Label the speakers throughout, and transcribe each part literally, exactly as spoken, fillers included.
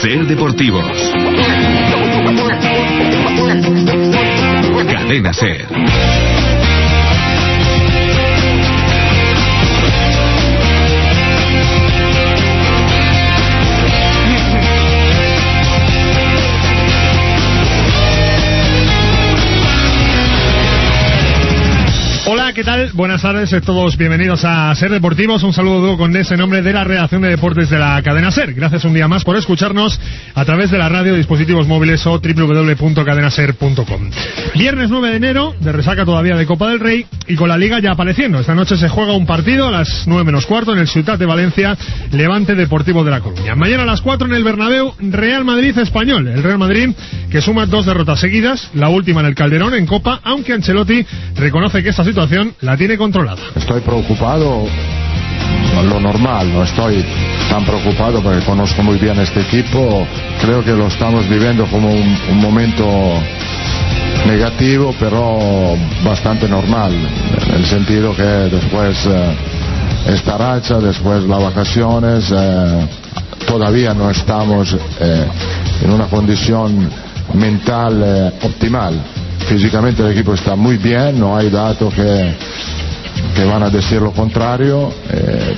Speaker 1: Ser Deportivos. Cadena Ser.
Speaker 2: Hola, ¿qué tal? Buenas tardes, todos bienvenidos a Ser Deportivos. Un saludo con ese nombre de la redacción de deportes de la cadena Ser. Gracias un día más por escucharnos a través de la radio, dispositivos móviles o doble u doble u doble u punto cadena ser punto com. Viernes nueve de enero, de resaca todavía de Copa del Rey y con la Liga ya apareciendo. Esta noche se juega un partido a las nueve menos cuarto en el Ciutat de Valencia, Levante Deportivo de La Coruña. Mañana a las cuatro en el Bernabéu, Real Madrid Español. El Real Madrid que suma dos derrotas seguidas, la última en el Calderón en Copa, aunque Ancelotti reconoce que esta situación la tiene controlada.
Speaker 3: Estoy preocupado, lo normal, no estoy tan preocupado porque conozco muy bien este equipo. Creo que lo estamos viviendo como un, un momento negativo, pero bastante normal, en el sentido que después eh, esta racha, después las vacaciones, eh, todavía no estamos eh, en una condición mental eh, optimal. Físicamente el equipo está muy bien, no hay datos que, que van a decir lo contrario, eh,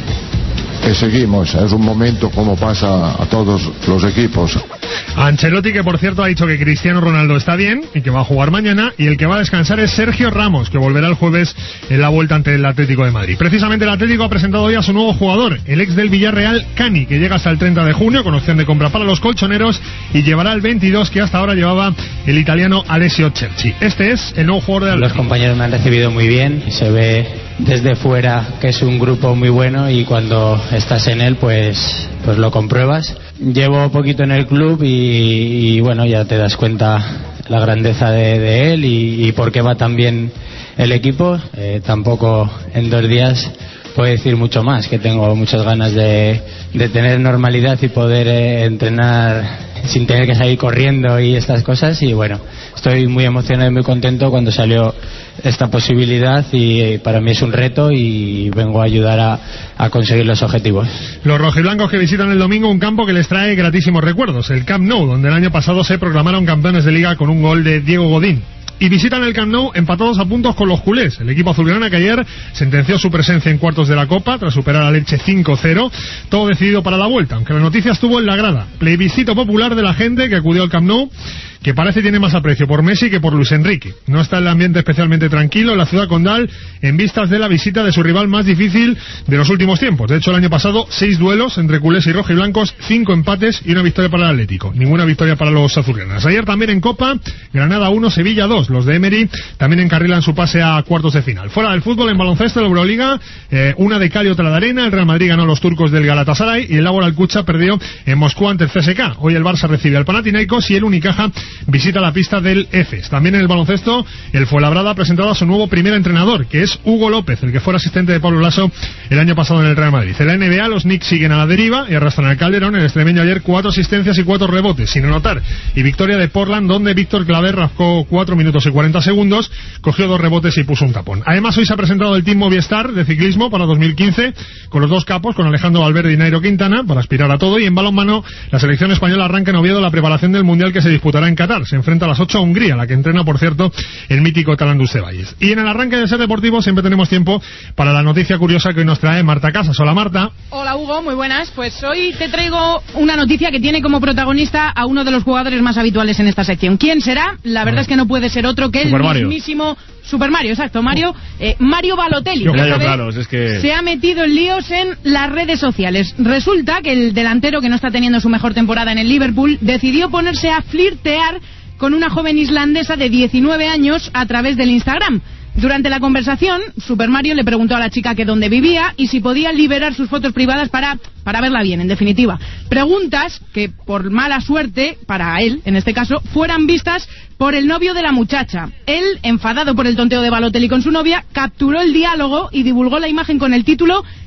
Speaker 3: y seguimos. Es un momento como pasa a todos los equipos.
Speaker 2: Ancelotti, que por cierto ha dicho que Cristiano Ronaldo está bien y que va a jugar mañana, y el que va a descansar es Sergio Ramos, que volverá el jueves en la vuelta ante el Atlético de Madrid. Precisamente el Atlético ha presentado hoy a su nuevo jugador, el ex del Villarreal, Cani, que llega hasta el treinta de junio con opción de compra para los colchoneros y llevará el veintidós que hasta ahora llevaba el italiano Alessio Cerci. Este es el nuevo jugador de Atlético.
Speaker 4: Los compañeros me han recibido muy bien, se ve desde fuera que es un grupo muy bueno y cuando estás en él pues, pues lo compruebas. Llevo poquito en el club y, y bueno, ya te das cuenta la grandeza de, de él y, y por qué va tan bien el equipo. Eh, tampoco en dos días puedo decir mucho más, que tengo muchas ganas de, de tener normalidad y poder eh, entrenar sin tener que salir corriendo y estas cosas. Y bueno, estoy muy emocionado y muy contento cuando salió esta posibilidad y para mí es un reto y vengo a ayudar a, a conseguir los objetivos.
Speaker 2: Los rojiblancos que visitan el domingo un campo que les trae gratísimos recuerdos, el Camp Nou, donde el año pasado se proclamaron campeones de Liga con un gol de Diego Godín. Y visitan el Camp Nou empatados a puntos con los culés. El equipo azulgrana que ayer sentenció su presencia en cuartos de la Copa tras superar a Leche cinco cero, todo decidido para la vuelta, aunque la noticia estuvo en la grada. Plebiscito popular de la gente que acudió al Camp Nou, que parece tiene más aprecio por Messi que por Luis Enrique. No está el ambiente especialmente tranquilo en la ciudad condal en vistas de la visita de su rival más difícil de los últimos tiempos. De hecho, el año pasado, seis duelos entre culés y rojiblancos, cinco empates y una victoria para el Atlético. Ninguna victoria para los azulgranas. Ayer también en Copa, Granada uno, Sevilla dos. Los de Emery también encarrilan su pase a cuartos de final. Fuera del fútbol, en baloncesto, la Euroliga, eh, una de cal y otra de arena. El Real Madrid ganó a los turcos del Galatasaray y el Laboral Kucha perdió en Moscú ante el C S K. Hoy el Barça recibe al Panathinaikos y el Unicaja visita la pista del Efes. También en el baloncesto, el Fuenlabrada ha presentado a su nuevo primer entrenador, que es Hugo López, el que fuera asistente de Pablo Laso el año pasado en el Real Madrid. En la N B A, los Knicks siguen a la deriva y arrastran al Calderón. El extremeño ayer cuatro asistencias y cuatro rebotes, sin anotar. Y victoria de Portland, donde Víctor Claver rascó cuatro minutos y cuarenta segundos, cogió dos rebotes y puso un tapón. Además, hoy se ha presentado el Team Movistar de ciclismo para dos mil quince, con los dos capos, con Alejandro Valverde y Nairo Quintana, para aspirar a todo. Y en balonmano, la selección española arranca en Oviedo la preparación del Mundial que se disputará en Qatar. Se enfrenta a las ocho a Hungría, la que entrena, por cierto, el mítico Talandus Ceballos. Y en el arranque de Ser Deportivo siempre tenemos tiempo para la noticia curiosa que hoy nos trae Marta Casas. Hola, Marta.
Speaker 5: Hola, Hugo, muy buenas. Pues hoy te traigo una noticia que tiene como protagonista a uno de los jugadores más habituales en esta sección. ¿Quién será? La verdad es que no puede ser otro que el mismísimo Super Mario, exacto, Mario eh, Mario Balotelli, que
Speaker 2: claro, es que...
Speaker 5: se ha metido en líos en las redes sociales. Resulta que el delantero, que no está teniendo su mejor temporada en el Liverpool, decidió ponerse a flirtear con una joven islandesa de diecinueve años a través del Instagram. Durante la conversación, Super Mario le preguntó a la chica que dónde vivía y si podía liberar sus fotos privadas para, para verla bien, en definitiva. Preguntas que, por mala suerte, para él, en este caso, fueran vistas por el novio de la muchacha. Él, enfadado por el tonteo de Balotelli con su novia, capturó el diálogo y divulgó la imagen con el título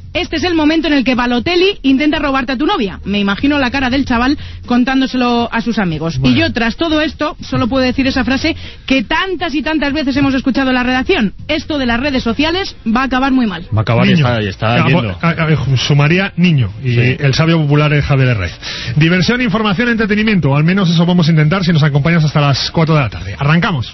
Speaker 5: este es el momento en el que Balotelli intenta robarte a tu novia. Me imagino la cara del chaval contándoselo a sus amigos. Bueno. Y yo, tras todo esto, solo puedo decir esa frase que tantas y tantas veces hemos escuchado en la redacción. Esto de las redes sociales va a acabar muy mal.
Speaker 1: Va a acabar
Speaker 2: niño.
Speaker 1: y está, está yendo.
Speaker 2: A, a, a, sumaría niño. Y sí. El sabio popular es Javier Herrey. Diversión, información, entretenimiento. Al menos eso vamos a intentar si nos acompañas hasta las cuatro de la tarde. Arrancamos.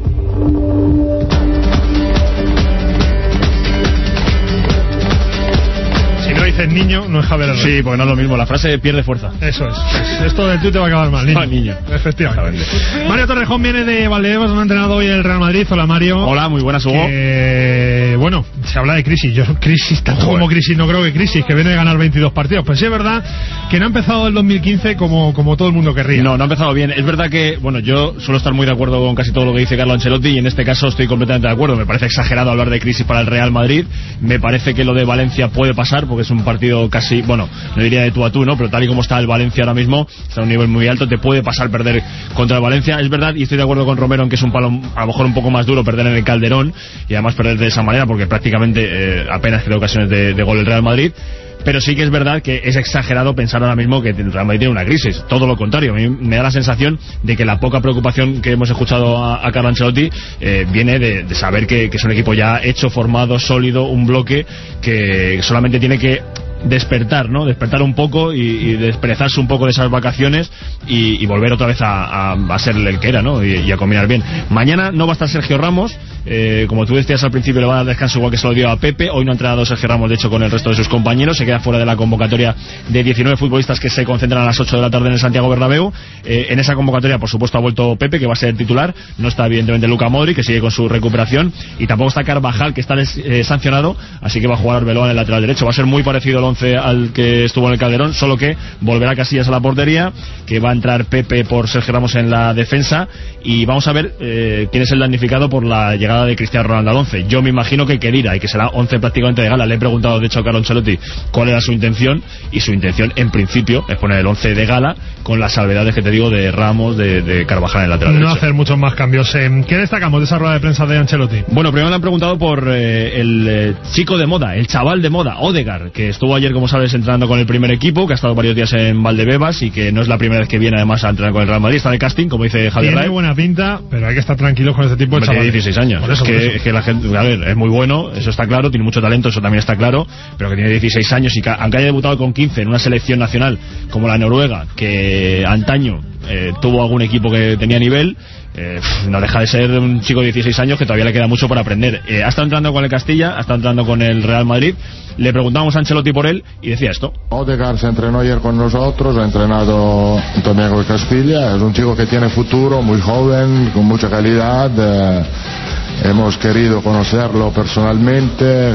Speaker 2: Si no dices niño, no es Javier Herrera.
Speaker 1: Sí, porque no es lo mismo, la frase pierde fuerza.
Speaker 2: Eso es. Esto del tuit te va a acabar mal, niño.
Speaker 1: No, niño.
Speaker 2: Efectivamente. Mario Torrejón viene de Valdebebas, no ha entrenado hoy el Real Madrid. Hola, Mario.
Speaker 1: Hola, muy buenas, Hugo.
Speaker 2: Que, bueno, se habla de crisis. Yo, crisis, tanto Joder. como crisis, no creo que crisis, que viene de ganar veintidós partidos. Pues sí es verdad que no ha empezado el dos mil quince como, como todo el mundo querría.
Speaker 1: No, no ha empezado bien. Es verdad que, bueno, yo suelo estar muy de acuerdo con casi todo lo que dice Carlo Ancelotti y en este caso estoy completamente de acuerdo. Me parece exagerado hablar de crisis para el Real Madrid. Me parece que lo de Valencia puede pasar porque es un partido casi, bueno, no diría de tú a tú, ¿no? Pero tal y como está el Valencia ahora mismo, está a un nivel muy alto, te puede pasar perder contra el Valencia. Es verdad, y estoy de acuerdo con Romero en que es un palo a lo mejor un poco más duro perder en el Calderón y además perder de esa manera porque prácticamente eh, apenas crea ocasiones de, de gol el Real Madrid. Pero sí que es verdad que es exagerado pensar ahora mismo que el Real Madrid tiene una crisis. Todo lo contrario, a mí me da la sensación de que la poca preocupación que hemos escuchado a, a Carlo Ancelotti eh, viene de, de saber que, que es un equipo ya hecho, formado, sólido, un bloque que solamente tiene que despertar, ¿no? Despertar un poco y, y desperezarse un poco de esas vacaciones y, y volver otra vez a, a, a ser el que era, ¿no? Y, y a combinar bien. Mañana no va a estar Sergio Ramos, eh, como tú decías al principio, le va a dar descanso igual que se lo dio a Pepe. Hoy no ha entrenado Sergio Ramos, de hecho, con el resto de sus compañeros. Se queda fuera de la convocatoria de diecinueve futbolistas que se concentran a las ocho de la tarde en el Santiago Bernabéu. Eh, en esa convocatoria, por supuesto, ha vuelto Pepe, que va a ser el titular. No está, evidentemente, Luka Modric, que sigue con su recuperación. Y tampoco está Carvajal, que está eh, sancionado, así que va a jugar Arbeloa en el lateral derecho. Va a ser muy parecido al once al que estuvo en el Calderón, solo que volverá Casillas a la portería, que va a entrar Pepe por Sergio Ramos en la defensa y vamos a ver eh, quién es el damnificado por la llegada de Cristiano Ronaldo al once. Yo me imagino que Khedira y que será once prácticamente de gala. Le he preguntado de hecho a Carlo Ancelotti cuál era su intención y su intención en principio es poner el once de gala con las salvedades que te digo de Ramos, de, de Carvajal en el lateral
Speaker 2: no
Speaker 1: derecho.
Speaker 2: Hacer muchos más cambios. ¿Qué destacamos de esa rueda de prensa de Ancelotti?
Speaker 1: Bueno, primero le han preguntado por eh, el eh, chico de moda, el chaval de moda, Odegaard, que estuvo ayer, como sabes, entrenando con el primer equipo, que ha estado varios días en Valdebebas y que no es la primera vez que viene además a entrenar con el Real Madrid. Está de casting, como dice Javier
Speaker 2: Tiene
Speaker 1: Ray.
Speaker 2: buena pinta, pero hay que estar tranquilos con este tipo de chavales.
Speaker 1: Tiene dieciséis años. Por eso, es, que, por eso. es que la gente, a ver, es muy bueno, eso está claro, tiene mucho talento, eso también está claro, pero que tiene dieciséis años y que, aunque haya debutado con quince en una selección nacional como la Noruega, que antaño eh, tuvo algún equipo que tenía nivel, eh, no deja de ser un chico de dieciséis años que todavía le queda mucho por aprender. Eh, ha estado entrando con el Castilla, ha estado entrando con el Real Madrid. Le preguntamos a Ancelotti por él y decía esto.
Speaker 3: Odegaard se entrenó ayer con nosotros, ha entrenado también con Castilla. Es un chico que tiene futuro, muy joven, con mucha calidad. Eh, hemos querido conocerlo personalmente.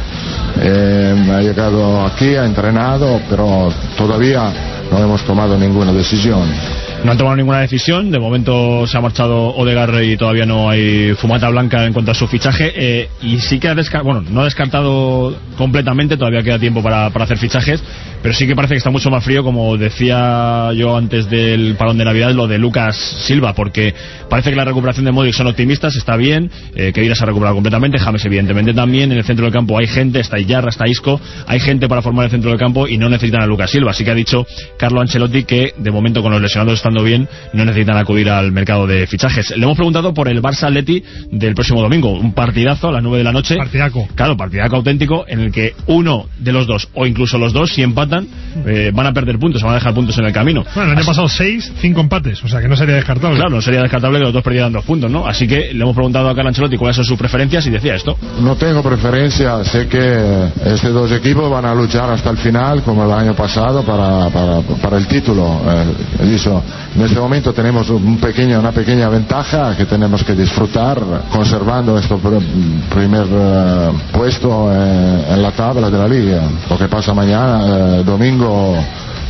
Speaker 3: Eh, ha llegado aquí, ha entrenado, pero todavía no hemos tomado ninguna decisión.
Speaker 1: No han tomado ninguna decisión, de momento se ha marchado Odegaard y todavía no hay fumata blanca en cuanto a su fichaje, eh, y sí que ha descartado, bueno, no ha descartado completamente, todavía queda tiempo para, para hacer fichajes, pero sí que parece que está mucho más frío, como decía yo antes del parón de Navidad, lo de Lucas Silva, porque parece que la recuperación de Modric son optimistas, está bien, eh, Khedira se ha recuperado completamente, James evidentemente también, en el centro del campo hay gente, está Iyarra, está Isco, hay gente para formar el centro del campo y no necesitan a Lucas Silva, así que ha dicho Carlo Ancelotti que de momento con los lesionados están bien, no necesitan acudir al mercado de fichajes. Le hemos preguntado por el Barça Atleti del próximo domingo, un partidazo a las nueve de la noche.
Speaker 2: Partidaco.
Speaker 1: Claro, partidaco auténtico en el que uno de los dos, o incluso los dos, si empatan, eh, van a perder puntos, se van a dejar puntos en el camino.
Speaker 2: Bueno, el año pasado seis, cinco empates, o sea que no sería descartable.
Speaker 1: Claro, no sería descartable que los dos perdieran dos puntos, ¿no? Así que le hemos preguntado a Carlo Ancelotti cuáles son sus preferencias y decía esto.
Speaker 3: No tengo preferencia, sé que estos dos equipos van a luchar hasta el final, como el año pasado, para, para, para el título. Eh, dicho, en este momento tenemos un pequeño, una pequeña ventaja que tenemos que disfrutar conservando este primer uh, puesto eh, en la tabla de la liga. Lo que pasa mañana, eh, domingo,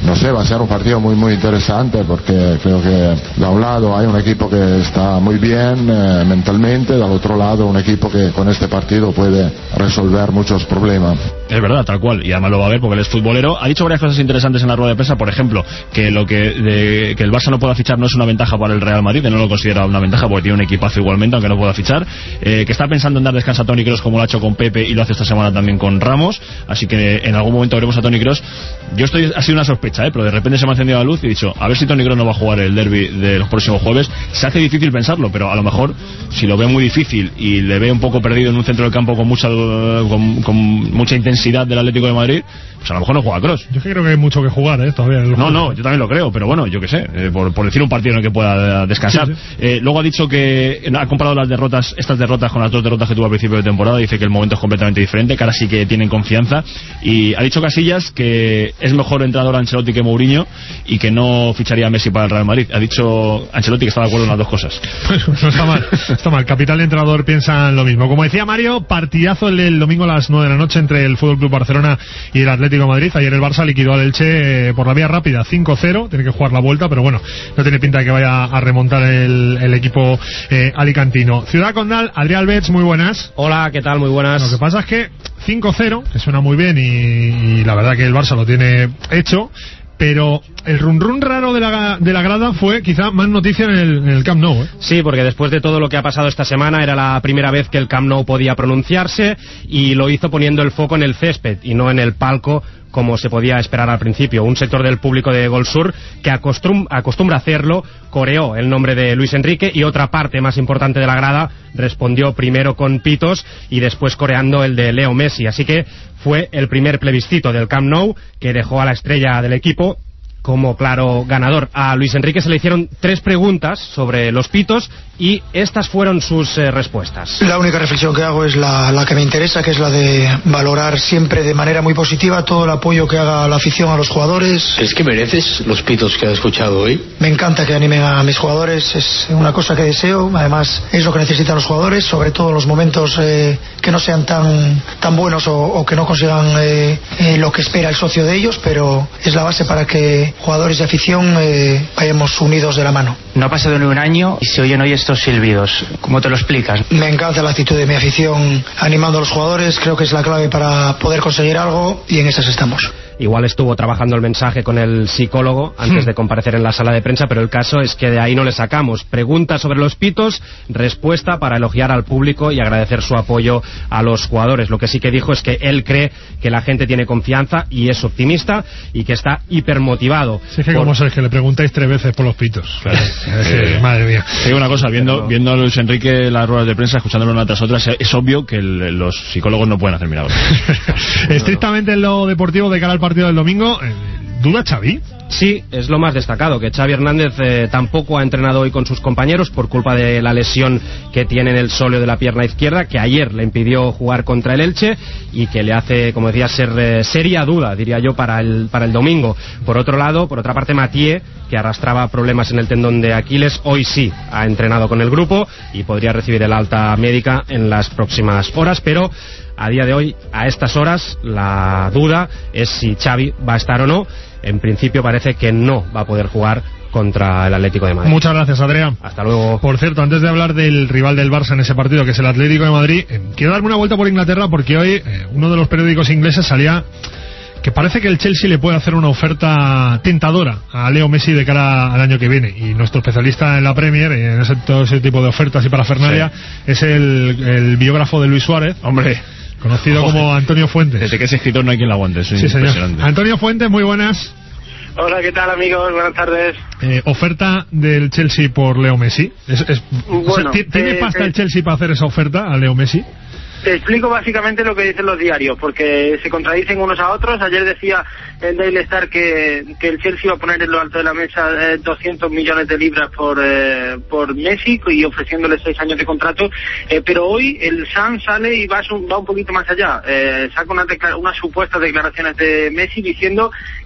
Speaker 3: no sé, va a ser un partido muy muy interesante porque creo que de un lado hay un equipo que está muy bien eh, mentalmente, del otro lado un equipo que con este partido puede resolver muchos problemas.
Speaker 1: Es verdad, tal cual, y además lo va a ver porque él es futbolero. Ha dicho varias cosas interesantes en la rueda de prensa, por ejemplo, que lo que, de, que el Barça no pueda fichar no es una ventaja para el Real Madrid, que no lo considera una ventaja porque tiene un equipazo igualmente, aunque no pueda fichar, eh, que está pensando en dar descanso a Toni Kroos como lo ha hecho con Pepe y lo hace esta semana también con Ramos, así que en algún momento veremos a Toni Kroos. Yo estoy, ha sido una sospecha, ¿eh? Pero de repente se me ha encendido la luz y he dicho, a ver si Toni Kroos no va a jugar el derbi de los próximos jueves. Se hace difícil pensarlo, pero a lo mejor si lo ve muy difícil y le ve un poco perdido en un centro del campo con mucha con, con mucha intensidad del Atlético de Madrid, pues a lo mejor no juega Kroos.
Speaker 2: Yo creo que hay mucho que jugar, ¿eh? Todavía.
Speaker 1: No, no, yo también lo creo, pero bueno, yo qué sé, eh, por, por decir un partido en el que pueda descansar. Sí, sí. Eh, luego ha dicho que ha comparado las derrotas, estas derrotas con las dos derrotas que tuvo al principio de temporada. Dice que el momento es completamente diferente, que ahora sí que tienen confianza. Y ha dicho Casillas que es mejor entrenador Ancelotti que Mourinho y que no ficharía a Messi para el Real Madrid. Ha dicho Ancelotti que está de acuerdo en las dos cosas.
Speaker 2: Pues no está mal, está mal. Capital y entrenador piensan lo mismo. Como decía Mario, partidazo el del domingo a las nueve de la noche entre el F C Barcelona y el Atlético de Madrid. Ayer el Barça liquidó al Elche eh, por la vía rápida, cinco cero. Tiene que jugar la vuelta, pero bueno, no tiene pinta de que vaya a remontar el, el equipo eh, alicantino. Ciudad Condal, Adrián Albets, muy buenas.
Speaker 6: Hola, ¿qué tal? Muy buenas.
Speaker 2: Lo que pasa es que cinco cero, que suena muy bien y, y la verdad que el Barça lo tiene hecho, pero el run run raro de la, de la grada fue quizá más noticia en el, en el Camp Nou, ¿eh?
Speaker 6: Sí, porque después de todo lo que ha pasado esta semana era la primera vez que el Camp Nou podía pronunciarse y lo hizo poniendo el foco en el césped y no en el palco como se podía esperar al principio. Un sector del público de Gol Sur que acostum, acostumbra hacerlo coreó el nombre de Luis Enrique y otra parte más importante de la grada respondió primero con pitos y después coreando el de Leo Messi. Así que fue el primer plebiscito del Camp Nou que dejó a la estrella del equipo como claro ganador. A Luis Enrique se le hicieron tres preguntas sobre los pitos y estas fueron sus eh, respuestas.
Speaker 7: La única reflexión que hago es la, la que me interesa, que es la de valorar siempre de manera muy positiva todo el apoyo que haga la afición a los jugadores.
Speaker 8: ¿Es que mereces los pitos que has escuchado hoy?
Speaker 7: Me encanta que animen a mis jugadores, es una cosa que deseo, además es lo que necesitan los jugadores, sobre todo en los momentos eh, que no sean tan, tan buenos o, o que no consigan eh, eh, lo que espera el socio de ellos, pero es la base para que jugadores de afición eh, vayamos unidos de la mano.
Speaker 9: No ha pasado ni un año y se oyen hoy estos silbidos. ¿Cómo te lo explicas?
Speaker 7: Me encanta la actitud de mi afición animando a los jugadores, creo que es la clave para poder conseguir algo y en esas estamos.
Speaker 6: Igual estuvo trabajando el mensaje con el psicólogo antes de comparecer en la sala de prensa, pero el caso es que de ahí no le sacamos. Pregunta sobre los pitos, respuesta para elogiar al público y agradecer su apoyo a los jugadores. Lo que sí que dijo es que él cree que la gente tiene confianza y es optimista y que está hipermotivado.
Speaker 2: Sí, que por... como sois, que le preguntáis tres veces por los pitos. Claro.
Speaker 1: Eh,
Speaker 2: Madre mía.
Speaker 1: Te digo una cosa, viendo, pero... viendo a Luis Enrique las ruedas de prensa, escuchándolo una tras otra, es obvio que el, los psicólogos no pueden hacer milagros.
Speaker 2: Estrictamente en lo deportivo de cara al partido del domingo, ¿duda Xavi?
Speaker 6: Sí, es lo más destacado, que Xavi Hernández eh, tampoco ha entrenado hoy con sus compañeros por culpa de la lesión que tiene en el sóleo de la pierna izquierda, que ayer le impidió jugar contra el Elche y que le hace, como decía, ser eh, seria duda, diría yo, para el, para el domingo. Por otro lado, por otra parte, Mathieu, que arrastraba problemas en el tendón de Aquiles, hoy sí ha entrenado con el grupo y podría recibir el alta médica en las próximas horas, pero a día de hoy, a estas horas, la duda es si Xavi va a estar o no. En principio parece que no va a poder jugar contra el Atlético de Madrid.
Speaker 2: Muchas gracias, Adrián.
Speaker 6: Hasta luego.
Speaker 2: Por cierto, antes de hablar del rival del Barça en ese partido, que es el Atlético de Madrid, eh, quiero darme una vuelta por Inglaterra porque hoy eh, uno de los periódicos ingleses salía que parece que el Chelsea le puede hacer una oferta tentadora a Leo Messi de cara al año que viene, y nuestro especialista en la Premier, en ese, todo ese tipo de ofertas y parafernalia, sí, es el, el biógrafo de Luis Suárez.
Speaker 1: Hombre,
Speaker 2: conocido Joder. como Antonio Fuentes.
Speaker 1: Desde que es escritor no hay quien lo aguante, es
Speaker 2: sí, impresionante. Señor. Antonio Fuentes, muy buenas.
Speaker 10: Hola, ¿qué tal, amigos? Buenas tardes.
Speaker 2: Eh, oferta del Chelsea por Leo Messi. Es, es, bueno, o sea, ¿Tiene eh, pasta eh, el Chelsea para hacer esa oferta a Leo Messi?
Speaker 10: Te explico básicamente lo que dicen los diarios, porque se contradicen unos a otros. Ayer decía el Daily Star que, que el Chelsea iba a poner en lo alto de la mesa eh, doscientos millones de libras por eh, por Messi y ofreciéndole seis años de contrato, eh, pero hoy el Sun sale y va, va un poquito más allá. Eh, saca una declara- unas supuestas declaraciones de Messi diciendo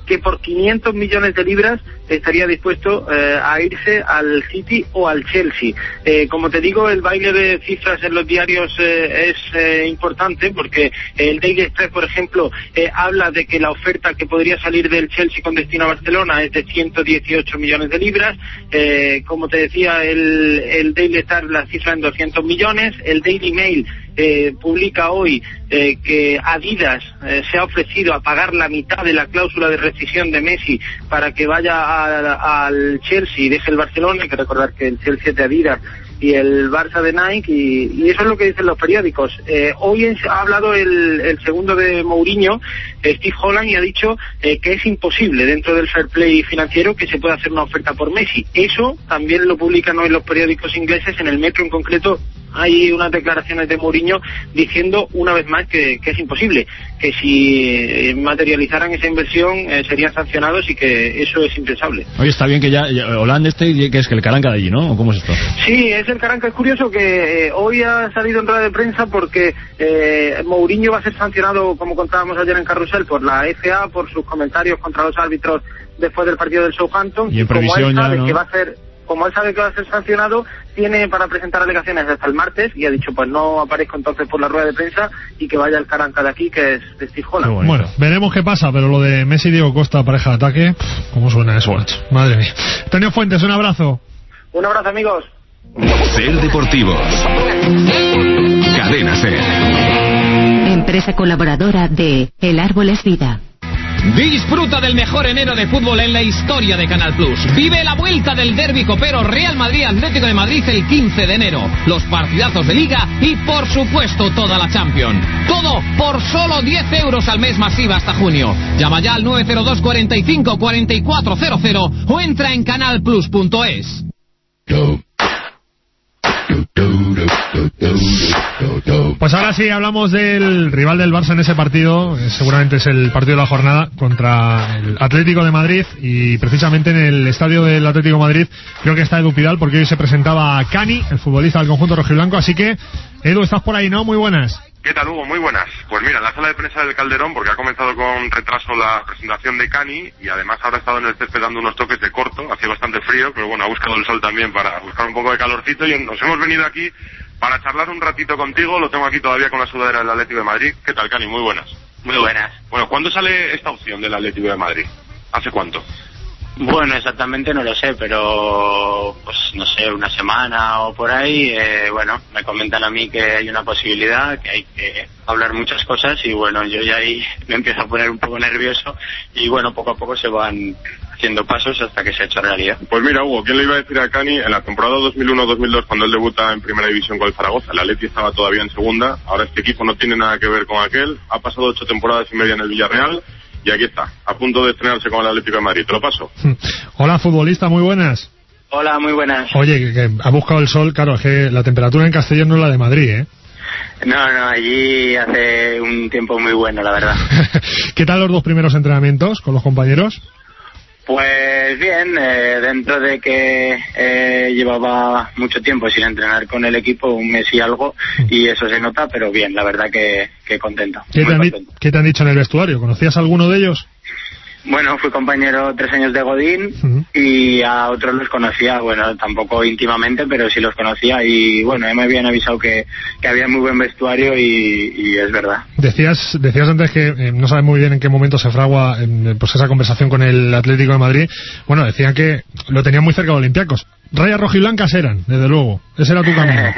Speaker 10: que por quinientos millones de libras estaría dispuesto eh, a irse al City o al Chelsea. Eh, como te digo, el baile de cifras en los diarios eh, es eh, importante, porque el Daily Express, por ejemplo, eh, habla de que la oferta que podría salir del Chelsea con destino a Barcelona es de ciento dieciocho millones de libras. Eh, como te decía, el, el Daily Star la cifra en doscientos millones. El Daily Mail eh, publica hoy eh, que Adidas eh, se ha ofrecido a pagar la mitad de la cláusula de rescisión de Messi para que vaya a, a, al Chelsea y deje el Barcelona. Hay que recordar que el Chelsea es de Adidas y el Barça de Nike, y, y eso es lo que dicen los periódicos. Eh, hoy en, ha hablado el, el segundo de Mourinho, eh, Steve Holland, y ha dicho eh, que es imposible dentro del fair play financiero que se pueda hacer una oferta por Messi. Eso también lo publican hoy los periódicos ingleses. En el Metro en concreto hay unas declaraciones de Mourinho diciendo una vez más que, que es imposible, que si materializaran esa inversión eh, serían sancionados y que eso es impensable.
Speaker 1: Oye, está bien que ya, ya Holanda este, que es que el Caranca de allí, ¿no? ¿O cómo es esto?
Speaker 10: Sí, es el Caranca. Es curioso que eh, hoy ha salido en rueda de prensa porque eh, Mourinho va a ser sancionado, como contábamos ayer en Carrusel, por la F A por sus comentarios contra los árbitros después del partido del Southampton,
Speaker 1: y en previsión
Speaker 10: como él sabe
Speaker 1: ya, ¿no?
Speaker 10: que va a ser como él sabe que va a ser sancionado, tiene para presentar alegaciones hasta el martes, y ha dicho pues no aparezco entonces por la rueda de prensa y que vaya el Caranca de aquí, que es de Steve Holland.
Speaker 2: Bueno, veremos qué pasa, pero lo de Messi y Diego Costa, pareja de ataque, pff, ¿cómo suena eso, macho? Madre mía. Antonio Fuentes, un abrazo.
Speaker 10: Un abrazo, amigos.
Speaker 11: Ser Deportivos. Cadena Ser.
Speaker 12: Empresa colaboradora de El Árbol es Vida.
Speaker 13: Disfruta del mejor enero de fútbol en la historia de Canal Plus. Vive la vuelta del derbi copero Real Madrid-Atlético de Madrid el quince de enero. Los partidazos de Liga y, por supuesto, toda la Champions. Todo por solo diez euros al mes masiva hasta junio. Llama ya al nueve cero dos, cuarenta y cinco, cuarenta y cuatro cero cero o entra en canal plus punto es.
Speaker 2: Pues ahora sí hablamos del rival del Barça en ese partido. eh, seguramente es el partido de la jornada contra el Atlético de Madrid, y precisamente en el estadio del Atlético de Madrid creo que está Edu Pidal, porque hoy se presentaba Cani, el futbolista del conjunto rojiblanco. Así que, Edu, estás por ahí, ¿no? Muy buenas.
Speaker 14: ¿Qué tal, Hugo? Muy buenas. Pues mira, en la sala de prensa del Calderón, porque ha comenzado con retraso la presentación de Cani, y además ahora ha estado en el césped dando unos toques de corto. Hacía bastante frío, pero bueno, ha buscado el sol también para buscar un poco de calorcito, y nos hemos venido aquí para charlar un ratito contigo. Lo tengo aquí todavía con la sudadera del Atlético de Madrid. ¿Qué tal, Cani? Muy buenas.
Speaker 15: Muy buenas.
Speaker 14: Bueno, ¿cuándo sale esta opción del Atlético de Madrid? ¿Hace cuánto?
Speaker 15: Bueno, exactamente no lo sé, pero pues no sé, una semana o por ahí. Eh, bueno, me comentan a mí que hay una posibilidad, que hay que hablar muchas cosas, y bueno, yo ya ahí me empiezo a poner un poco nervioso, y bueno, poco a poco se van haciendo pasos hasta que se ha hecho realidad.
Speaker 14: Pues mira, Hugo, ¿quién le iba a decir a Cani en la temporada dos mil uno dos mil dos, cuando él debuta en Primera División con el Zaragoza? El Atleti estaba todavía en Segunda. Ahora este equipo no tiene nada que ver con aquel. Ha pasado ocho temporadas y media en el Villarreal, y aquí está, a punto de estrenarse con el Atlético de Madrid. ¿Te lo paso?
Speaker 2: Hola, futbolista, muy buenas.
Speaker 15: Hola, muy buenas.
Speaker 2: Oye, que, que ha buscado el sol. Claro, es que la temperatura en Castellón no es la de Madrid, ¿eh?
Speaker 15: No, no, allí hace un tiempo muy bueno, la verdad.
Speaker 2: ¿Qué tal los dos primeros entrenamientos con los compañeros?
Speaker 15: Pues bien, eh, dentro de que eh, llevaba mucho tiempo sin entrenar con el equipo, un mes y algo, y eso se nota, pero bien, la verdad que, que contento.
Speaker 2: ¿Qué te, han di- ¿Qué te han dicho en el vestuario? ¿Conocías a alguno de ellos?
Speaker 15: Bueno, fui compañero tres años de Godín, uh-huh. y a otros los conocía, bueno, tampoco íntimamente, pero sí los conocía, y bueno, me habían avisado que, que había muy buen vestuario, y, y es verdad.
Speaker 2: Decías decías antes que eh, no sabes muy bien en qué momento se fragua eh, pues esa conversación con el Atlético de Madrid. Bueno, decían que lo tenían muy cerca de Olympiacos. Rayas rojiblancas eran, desde luego. Ese era tu camino.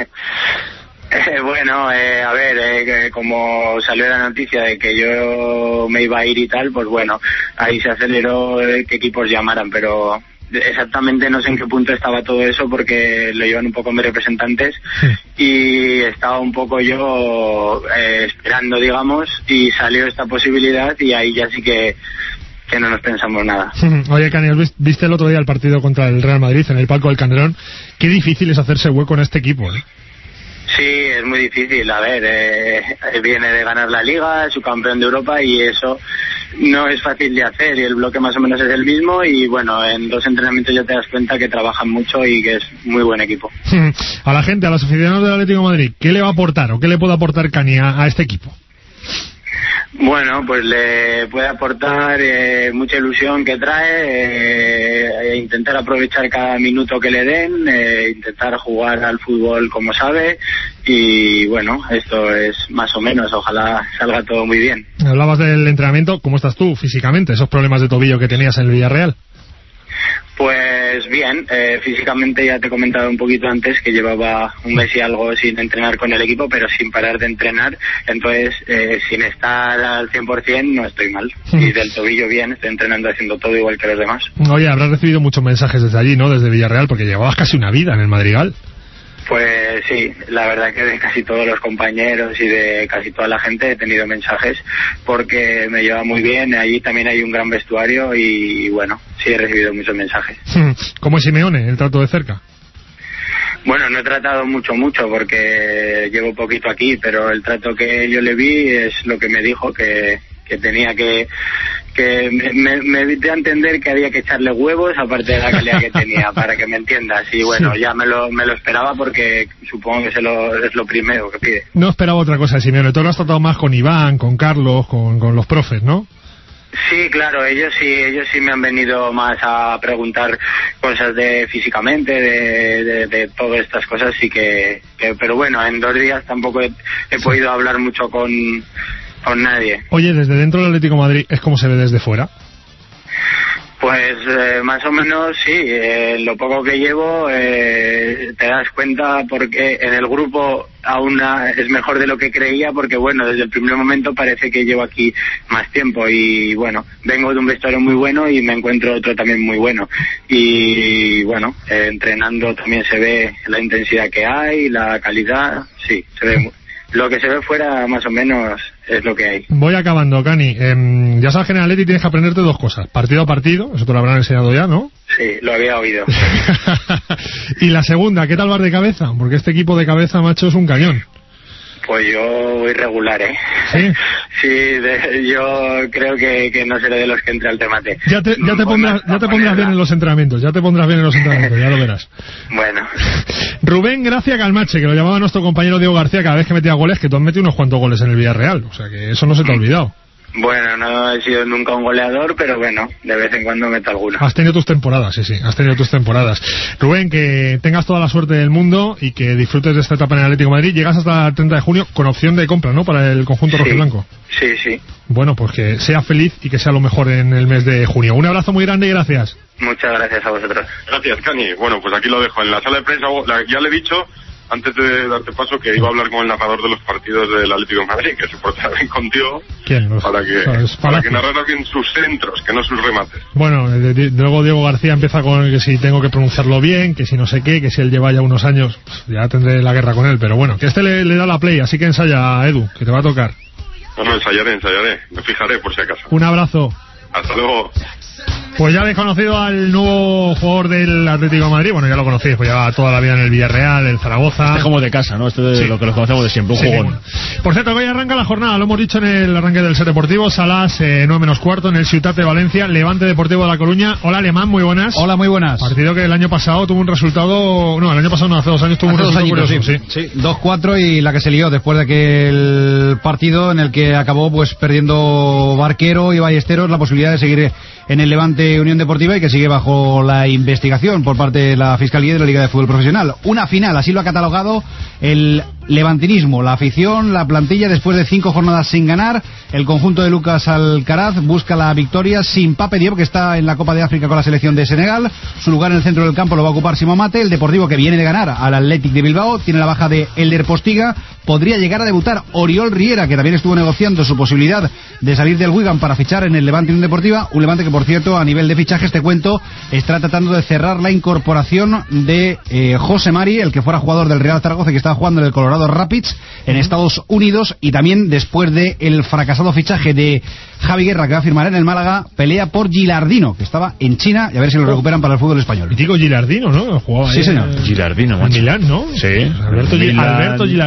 Speaker 15: Eh, bueno, eh, a ver, eh, que como salió la noticia de que yo me iba a ir y tal, pues bueno, ahí se aceleró eh, que equipos llamaran, pero exactamente no sé en qué punto estaba todo eso, porque lo llevan un poco mis representantes, sí. Y estaba un poco yo eh, esperando, digamos, y salió esta posibilidad, y ahí ya sí que que no nos pensamos nada.
Speaker 2: Oye, Cani, viste el otro día el partido contra el Real Madrid en el palco del Calderón. Qué difícil es hacerse hueco en este equipo, ¿eh?
Speaker 15: Sí, es muy difícil. A ver, eh, viene de ganar la Liga, es su campeón de Europa, y eso no es fácil de hacer, y el bloque más o menos es el mismo, y bueno, en dos entrenamientos ya te das cuenta que trabajan mucho y que es muy buen equipo.
Speaker 2: A la gente, a los aficionados del Atlético de Madrid, ¿qué le va a aportar o qué le puede aportar Cani a, a este equipo?
Speaker 15: Bueno, pues le puede aportar eh, mucha ilusión que trae, eh, intentar aprovechar cada minuto que le den, eh, intentar jugar al fútbol como sabe y bueno, esto es más o menos, ojalá salga todo muy bien.
Speaker 2: Hablabas del entrenamiento, ¿cómo estás tú físicamente? Esos problemas de tobillo que tenías en el Villarreal.
Speaker 15: Pues bien, eh, físicamente ya te he comentado un poquito antes que llevaba un mes y algo sin entrenar con el equipo, pero sin parar de entrenar, entonces eh, sin estar al cien por ciento no estoy mal. Y del tobillo bien, estoy entrenando haciendo todo igual que los demás.
Speaker 2: Oye, habrás recibido muchos mensajes desde allí, ¿no? Desde Villarreal, porque llevabas casi una vida en el Madrigal.
Speaker 15: Pues sí, la verdad que de casi todos los compañeros y de casi toda la gente he tenido mensajes porque me lleva muy bien, allí también hay un gran vestuario y bueno, sí he recibido muchos mensajes.
Speaker 2: ¿Cómo es Simeone, el trato de cerca?
Speaker 15: Bueno, no he tratado mucho, mucho porque llevo poquito aquí, pero el trato que yo le vi es lo que me dijo, que, que tenía que... que me, me di a entender que había que echarle huevos aparte de la calidad que tenía, para que me entiendas. Y bueno, ya me lo, me lo esperaba porque supongo que se lo, es lo primero que pide.
Speaker 2: No esperaba otra cosa de Simeone. Tú lo has tratado más con Iván, con Carlos, con, con los profes, ¿no?
Speaker 15: Sí, claro, ellos sí, ellos sí me han venido más a preguntar cosas de físicamente, de, de, de todas estas cosas, sí que, que, pero bueno, en dos días tampoco he, he sí. podido hablar mucho con, con nadie.
Speaker 2: Oye, desde dentro del Atlético de Madrid, ¿es como se ve desde fuera?
Speaker 15: Pues eh, más o menos sí, eh, lo poco que llevo eh, te das cuenta porque en el grupo aún es mejor de lo que creía porque bueno, desde el primer momento parece que llevo aquí más tiempo y bueno, vengo de un vestuario muy bueno y me encuentro otro también muy bueno y bueno, eh, entrenando también se ve la intensidad que hay, la calidad, sí, se ve muy... Lo que se ve fuera más o menos es lo que hay.
Speaker 2: Voy acabando, Cani. Eh, ya sabes que en el Atleti tienes que aprenderte dos cosas. Partido a partido, eso te lo habrán enseñado ya, ¿no?
Speaker 15: Sí, lo había oído.
Speaker 2: Y la segunda, ¿qué tal vas de cabeza? Porque este equipo de cabeza, macho, es un cañón.
Speaker 15: Pues yo voy regular, ¿eh?
Speaker 2: Sí,
Speaker 15: sí de, yo creo que, que no seré de los que entre al temate.
Speaker 2: Ya te, ya te pondrás, ya te pondrás bien en los entrenamientos, ya te pondrás bien en los entrenamientos, ya lo verás.
Speaker 15: Bueno.
Speaker 2: Rubén Gracia Calmache, que lo llamaba nuestro compañero Diego García cada vez que metía goles, que tú has metido unos cuantos goles en el Villarreal, o sea que eso no se te ha olvidado.
Speaker 15: Bueno, no he sido nunca un goleador, pero bueno, de vez en cuando meto alguno.
Speaker 2: Has tenido tus temporadas, sí, sí, has tenido tus temporadas. Rubén, que tengas toda la suerte del mundo y que disfrutes de esta etapa en el Atlético de Madrid. Llegas hasta el treinta de junio con opción de compra, ¿no?, para el conjunto
Speaker 15: sí,
Speaker 2: rojiblanco.
Speaker 15: Sí, sí.
Speaker 2: Bueno, pues que sea feliz y que sea lo mejor en el mes de junio. Un abrazo muy grande y gracias.
Speaker 15: Muchas gracias a vosotros.
Speaker 14: Gracias, Cani. Bueno, pues aquí lo dejo. En la sala de prensa ya le he dicho, antes de darte paso, que iba a hablar con el narrador de los partidos del Atlético de Madrid, que se portará bien contigo.
Speaker 2: ¿Quién? Los,
Speaker 14: para que,
Speaker 2: los
Speaker 14: para que narrara bien sus centros, que no sus remates.
Speaker 2: Bueno, de, de, luego Diego García empieza con que si tengo que pronunciarlo bien, que si no sé qué, que si él lleva ya unos años, pues ya tendré la guerra con él. Pero bueno, que este le, le da la play, así que ensaya, Edu, que te va a tocar.
Speaker 14: No, no, ensayaré, ensayaré. Me fijaré por si acaso.
Speaker 2: Un abrazo.
Speaker 14: Hasta luego.
Speaker 2: Pues ya habéis conocido al nuevo jugador del Atlético de Madrid. Bueno, ya lo conocéis, pues lleva toda la vida en el Villarreal, el Zaragoza.
Speaker 1: Este es como de casa, ¿no? Este de sí. lo que lo conocemos de siempre, un sí, jugón.
Speaker 2: Por cierto, que hoy arranca la jornada, lo hemos dicho en el arranque del set deportivo. Salas, eh, nueve menos cuarto, en el Ciutat de Valencia, Levante Deportivo de La Coruña. Hola, Alemán, muy buenas.
Speaker 16: Hola, muy buenas.
Speaker 2: Partido que el año pasado tuvo un resultado... No, el año pasado no, hace dos años tuvo hace un resultado curioso.
Speaker 16: Sí, sí. sí. dos cuatro y la que se lió después de que el partido en el que acabó pues perdiendo Barquero y Ballesteros la posibilidad de seguir en el Levante Unión Deportiva y que sigue bajo la investigación por parte de la Fiscalía de la Liga de Fútbol Profesional. Una final, así lo ha catalogado el levantinismo, la afición, la plantilla, después de cinco jornadas sin ganar. El conjunto de Lucas Alcaraz busca la victoria sin Pape Diop, que está en la Copa de África con la selección de Senegal. Su lugar en el centro del campo lo va a ocupar Simón Mate. El Deportivo, que viene de ganar al Athletic de Bilbao, tiene la baja de Elder Postiga. Podría llegar a debutar Oriol Riera, que también estuvo negociando su posibilidad de salir del Wigan para fichar en el Levante Unión Deportiva. Un Levante que, por cierto, a nivel de fichajes, te cuento, está tratando de cerrar la incorporación de eh, José Mari, el que fuera jugador del Real Zaragoza, que estaba jugando en el Colorado Rapids en Estados Unidos, y también después de el fracasado fichaje de Javi Guerra, que va a firmar en el Málaga, pelea por Gilardino, que estaba en China, y a ver si lo recuperan para el fútbol español.
Speaker 2: Y digo Gilardino, ¿no? Jugaba
Speaker 16: sí, señor.
Speaker 2: En Milán, ¿no?
Speaker 1: Sí.
Speaker 2: Alberto,
Speaker 1: Milán,
Speaker 2: Alberto Gilardino, sí,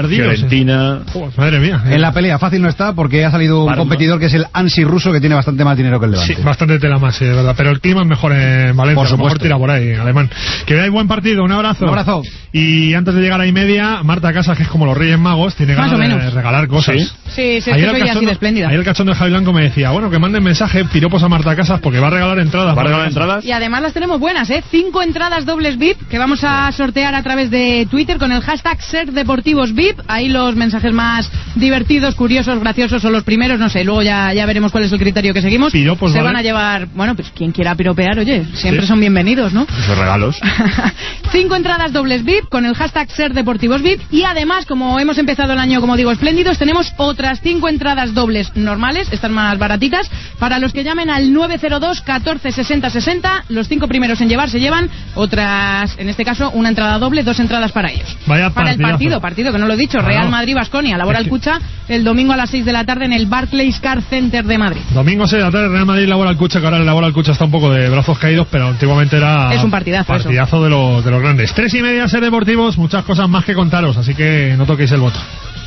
Speaker 1: Argentina.
Speaker 2: Oh, madre mía.
Speaker 16: En la pelea fácil no está porque ha salido un
Speaker 1: Parma.
Speaker 16: competidor que es el Ansi ruso, que tiene bastante más dinero que el Levante.
Speaker 2: Sí, bastante tela más, sí, de verdad. Pero el clima es mejor en Valencia.
Speaker 16: Por
Speaker 2: a lo mejor
Speaker 16: supuesto.
Speaker 2: tira por ahí, alemán. Que veáis buen partido, un abrazo.
Speaker 16: Un abrazo.
Speaker 2: Y antes de llegar a y media, Marta Casas, que es como los Reyes Magos, tiene
Speaker 5: Más
Speaker 2: ganas
Speaker 5: o
Speaker 2: de
Speaker 5: menos.
Speaker 2: regalar cosas.
Speaker 1: Sí.
Speaker 5: Sí, sí, es
Speaker 2: Ayer
Speaker 5: que
Speaker 2: el
Speaker 5: soy así
Speaker 2: cachondo-
Speaker 5: de espléndida.
Speaker 2: Ayer el cachondo de Javi Blanco me decía, bueno, que manden mensaje, piropos a Marta Casas, porque va a regalar entradas.
Speaker 1: ¿Va a regalar entradas?
Speaker 5: Y además las tenemos buenas, ¿eh? Cinco entradas dobles V I P que vamos a sortear a través de Twitter con el hashtag Ser Deportivos V I P. Ahí los mensajes más divertidos, curiosos, graciosos son los primeros, no sé, luego ya, ya veremos cuál es el criterio que seguimos.
Speaker 2: Piropos,
Speaker 5: Se
Speaker 2: ¿vale?
Speaker 5: van a llevar, bueno, pues quien quiera piropear, oye, siempre
Speaker 2: Sí.
Speaker 5: son bienvenidos, ¿no?
Speaker 1: Esos regalos.
Speaker 5: Cinco entradas dobles V I P con el hashtag Ser Deportivos V I P. Y además, como hemos empezado el año, como digo, espléndidos, tenemos otras cinco entradas dobles normales, están más baratitas, para los que llamen al nueve cero dos catorce sesenta sesenta. Los cinco primeros en llevar se llevan otras, en este caso, una entrada doble, dos entradas para ellos.
Speaker 2: Vaya
Speaker 5: Para el
Speaker 2: partidazo.
Speaker 5: partido, partido que no lo he dicho,
Speaker 2: Claro.
Speaker 5: Real Madrid-Baskonia, Labora
Speaker 2: Es que-
Speaker 5: Alcucha, el domingo a las seis de la tarde en el Barclays Car Center de Madrid.
Speaker 2: Domingo seis de la tarde, Real Madrid Labora Alcucha, que ahora el Labora Alcucha está un poco de brazos caídos, pero antiguamente era
Speaker 5: Es un partidazo,
Speaker 2: partidazo de los, de los grandes. Tres y media, Ser Deportivos, muchas cosas más que contaros, así que no toquéis el voto.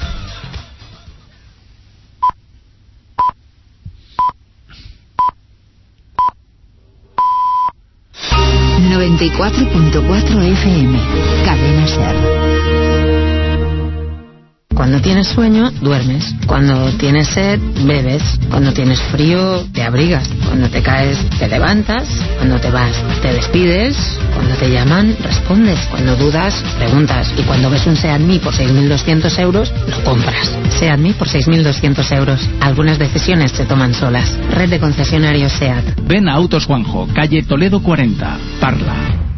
Speaker 12: noventa y cuatro punto cuatro F M. Cadena Ser.
Speaker 17: Cuando tienes sueño, duermes. Cuando tienes sed, bebes. Cuando tienes frío, te abrigas. Cuando te caes, te levantas. Cuando te vas, te despides. Cuando te llaman, respondes. Cuando dudas, preguntas. Y cuando ves un Seat Mii por seis mil doscientos euros, lo compras. Seat Mii por seis mil doscientos euros. Algunas decisiones se toman solas. Red de concesionarios Seat.
Speaker 18: Ven a Autos Juanjo, calle Toledo cuarenta, Parla.